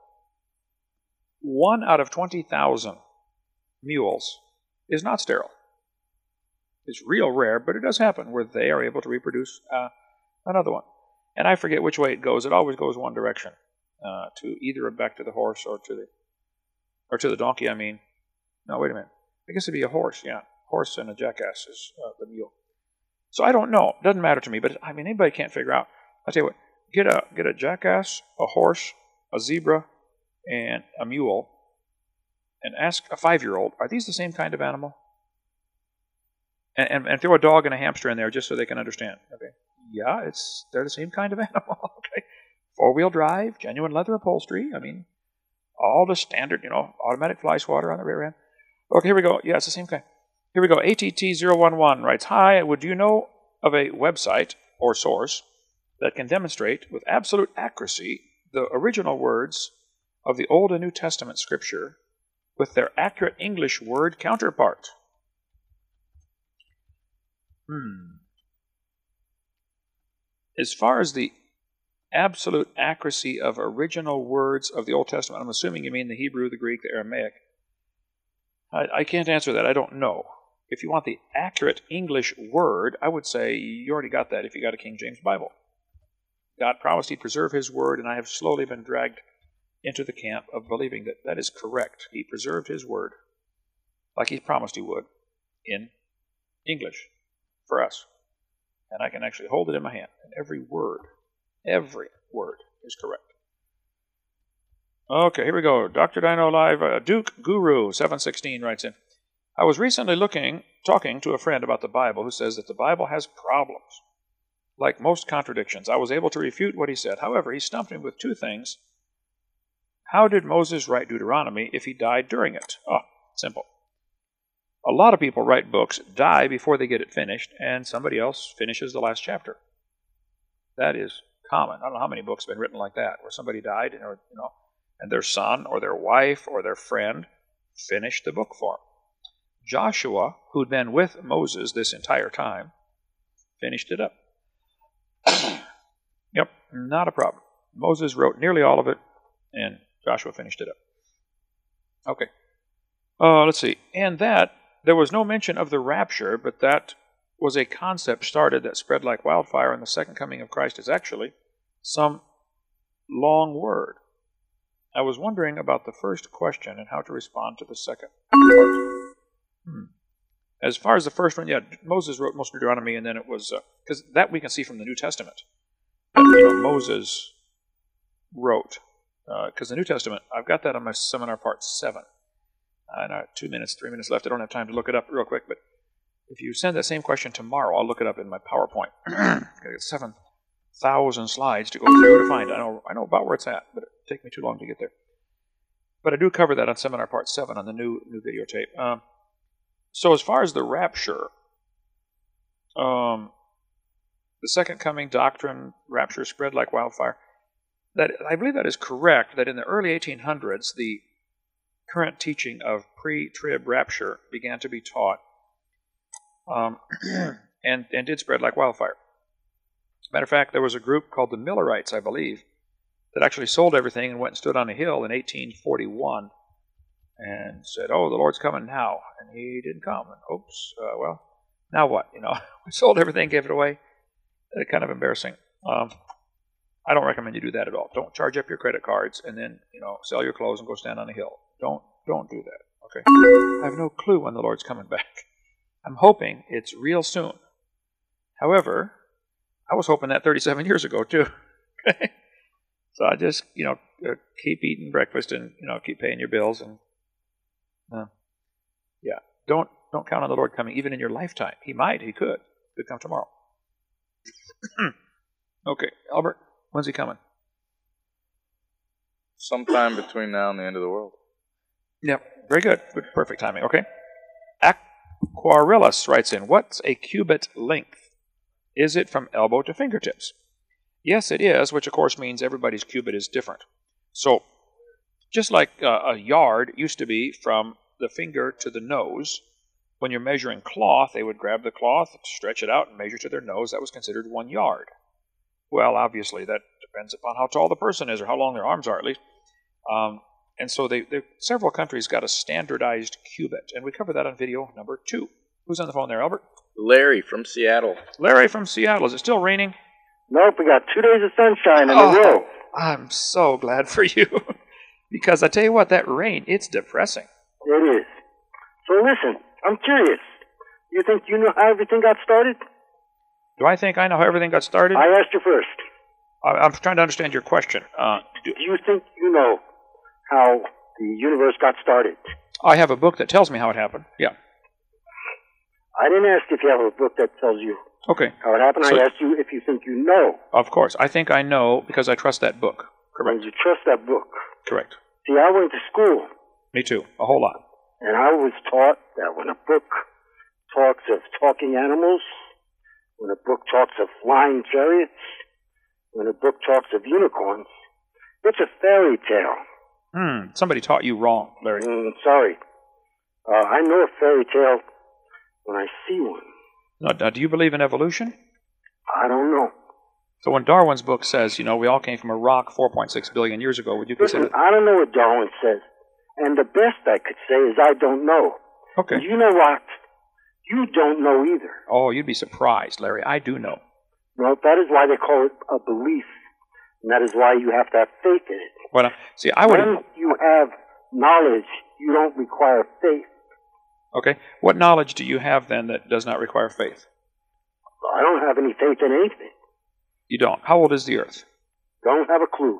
One out of twenty thousand mules is not sterile. It's real rare, but it does happen where they are able to reproduce uh, another one. And I forget which way it goes. It always goes one direction, uh, to either back to the horse or to the or to the donkey. I mean, no, wait a minute. I guess it'd be a horse. Yeah, horse and a jackass is uh, the mule. So I don't know. It doesn't matter to me. But I mean, anybody can't figure out. I'll tell you what. Get a get a jackass, a horse, a zebra, and a mule, and ask a five-year-old, are these the same kind of animal? And, and, and throw a dog and a hamster in there just so they can understand. Okay, yeah, it's they're the same kind of animal. Okay, four-wheel drive, genuine leather upholstery. I mean, all the standard, you know, automatic fly swatter on the rear end. Okay, here we go. Yeah, it's the same kind. Here we go. A T T zero one one writes, hi, would you know of a website or source that can demonstrate with absolute accuracy the original words of the Old and New Testament Scripture with their accurate English word counterpart? Hmm. As far as the absolute accuracy of original words of the Old Testament, I'm assuming you mean the Hebrew, the Greek, the Aramaic. I, I can't answer that. I don't know. If you want the accurate English word, I would say you already got that if you got a King James Bible. God promised He'd preserve His word, and I have slowly been dragged into the camp of believing that that is correct. He preserved His word like He promised He would in English for us. And I can actually hold it in my hand. And every word, every word is correct. Okay, here we go. Doctor Dino Live. Uh, Duke Guru seven sixteen writes in, I was recently looking, talking to a friend about the Bible who says that the Bible has problems. Like most contradictions, I was able to refute what he said. However, he stumped me with two things. How did Moses write Deuteronomy if he died during it? Oh, simple. A lot of people write books, die before they get it finished, and somebody else finishes the last chapter. That is common. I don't know how many books have been written like that, where somebody died, and, or, you know, and their son or their wife or their friend finished the book for them. Joshua, who'd been with Moses this entire time, finished it up. Yep, not a problem. Moses wrote nearly all of it, and Joshua finished it up. Okay. Uh, let's see. And that, there was no mention of the rapture, but that was a concept started that spread like wildfire, and the second coming of Christ is actually some long word. I was wondering about the first question and how to respond to the second part. Hmm. As far as the first one, yeah, Moses wrote most of Deuteronomy, and then it was, because uh, that we can see from the New Testament. That, you know, Moses wrote. Because uh, the New Testament, I've got that on my seminar part seven. I know two minutes, three minutes left. I don't have time to look it up real quick, but if you send that same question tomorrow, I'll look it up in my PowerPoint. I've got seven thousand slides to go through to find it. I know, I know about where it's at, but it'll take me too long to get there. But I do cover that on seminar part seven on the new new videotape. Um, so as far as the rapture, um, the second coming doctrine, rapture spread like wildfire, that I believe that is correct, that in the early eighteen hundreds, the current teaching of pre-trib rapture began to be taught um, and, and did spread like wildfire. Matter of fact, there was a group called the Millerites, I believe, that actually sold everything and went and stood on a hill in eighteen forty-one and said, oh, the Lord's coming now. And he didn't come. And oops, uh, well, now what? You know, we sold everything, gave it away. Uh, kind of embarrassing. Um, I don't recommend you do that at all. Don't charge up your credit cards and then, you know, sell your clothes and go stand on a hill. Don't don't do that. Okay. I have no clue when the Lord's coming back. I'm hoping it's real soon. However, I was hoping that thirty-seven years ago too. Okay. So I just, you know, keep eating breakfast and, you know, keep paying your bills and uh, yeah. Don't don't count on the Lord coming even in your lifetime. He might, he could. He could come tomorrow. Okay, Albert, when's he coming? Sometime between now and the end of the world. Yep, very good. Good, perfect timing. Okay. Aquarilus writes in, what's a cubit length? Is it from elbow to fingertips? Yes, it is, which of course means everybody's cubit is different. So, just like uh, a yard used to be from the finger to the nose, when you're measuring cloth, they would grab the cloth, stretch it out, and measure to their nose. That was considered one yard. Well, obviously, that depends upon how tall the person is, or how long their arms are, at least. Um, and so they, they, several countries got a standardized cubit, and we covered that on video number two. Who's on the phone there, Albert? Larry from Seattle. Larry from Seattle. Is it still raining? Nope, we got two days of sunshine in oh, a row. I'm so glad for you. Because I tell you what, that rain, it's depressing. It is. So listen, I'm curious. You think you know how everything got started? Do I think I know how everything got started? I asked you first. I, I'm trying to understand your question. Uh, do, do you think you know how the universe got started? I have a book that tells me how it happened. Yeah. I didn't ask if you have a book that tells you okay. how it happened. So, I asked you if you think you know. Of course. I think I know because I trust that book. Correct. And you trust that book. Correct. See, I went to school. Me too. A whole lot. And I was taught that when a book talks of talking animals, when a book talks of flying chariots, when a book talks of unicorns, it's a fairy tale. Hmm. Somebody taught you wrong, Larry. Mm, sorry. Uh, I know a fairy tale when I see one. Now, now, do you believe in evolution? I don't know. So when Darwin's book says, you know, we all came from a rock four point six billion years ago, would you consider... Listen, I don't know what Darwin says. And the best I could say is I don't know. Okay. You know what? You don't know either. Oh, you'd be surprised, Larry. I do know. Well, that is why they call it a belief. And that is why you have to have faith in it. Well, see, I would... When you have knowledge, you don't require faith. Okay. What knowledge do you have, then, that does not require faith? I don't have any faith in anything. You don't. How old is the Earth? Don't have a clue.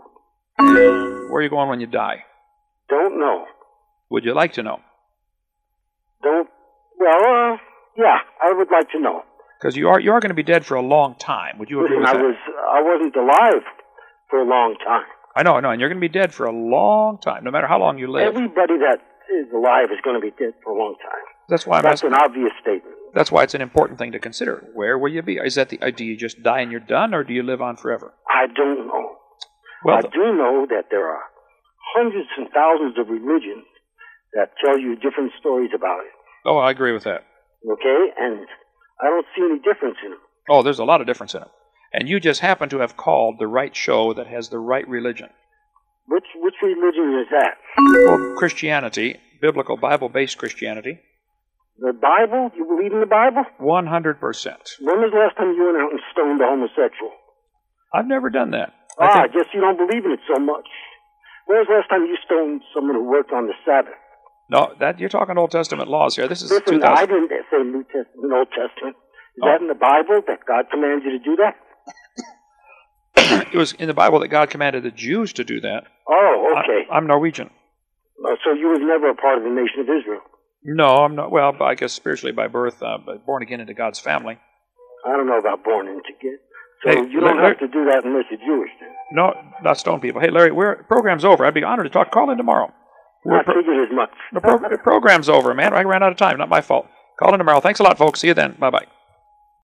Where are you going when you die? Don't know. Would you like to know? Don't... Well, uh, yeah, I would like to know. Because you are you are going to be dead for a long time. Would you agree Listen, with that? I, was, I wasn't alive for a long time. I know, I know, and you're going to be dead for a long time, no matter how long you live. Everybody that is alive is going to be dead for a long time. That's why I'm That's asking. an obvious statement. That's why it's an important thing to consider. Where will you be? Is that the? Uh, do you just die and you're done, or do you live on forever? I don't know. Well, I do know that there are hundreds and thousands of religions that tell you different stories about it. Oh, I agree with that. Okay, and I don't see any difference in them. Oh, there's a lot of difference in it. And you just happen to have called the right show that has the right religion. Which which religion is that? Well, Christianity, biblical, Bible-based Christianity. The Bible? You believe in the Bible? One hundred percent. When was the last time you went out and stoned a homosexual? I've never done that. Ah, I I think, guess you don't believe in it so much. When was the last time you stoned someone who worked on the Sabbath? no, that you're talking Old Testament laws here. This is Listen, two thousand. I didn't say New Testament, Old Testament. Is Oh. that in the Bible that God commands you to do that? It was in the Bible that God commanded the Jews to do that. Oh, okay. I, I'm Norwegian. Uh, so you was never a part of the nation of Israel. No, I'm not. Well, I guess spiritually by birth, uh, but born again into God's family. I don't know about born into it. So Hey, you don't Larry- have to do that unless you're Jewish then. No, not stone people. Hey, Larry, we're program's over. I'd be honored to talk. Call in tomorrow. We're I pro- figured as much. the pro- program's over, man. I ran out of time. Not my fault. Call in tomorrow. Thanks a lot, folks. See you then. Bye bye.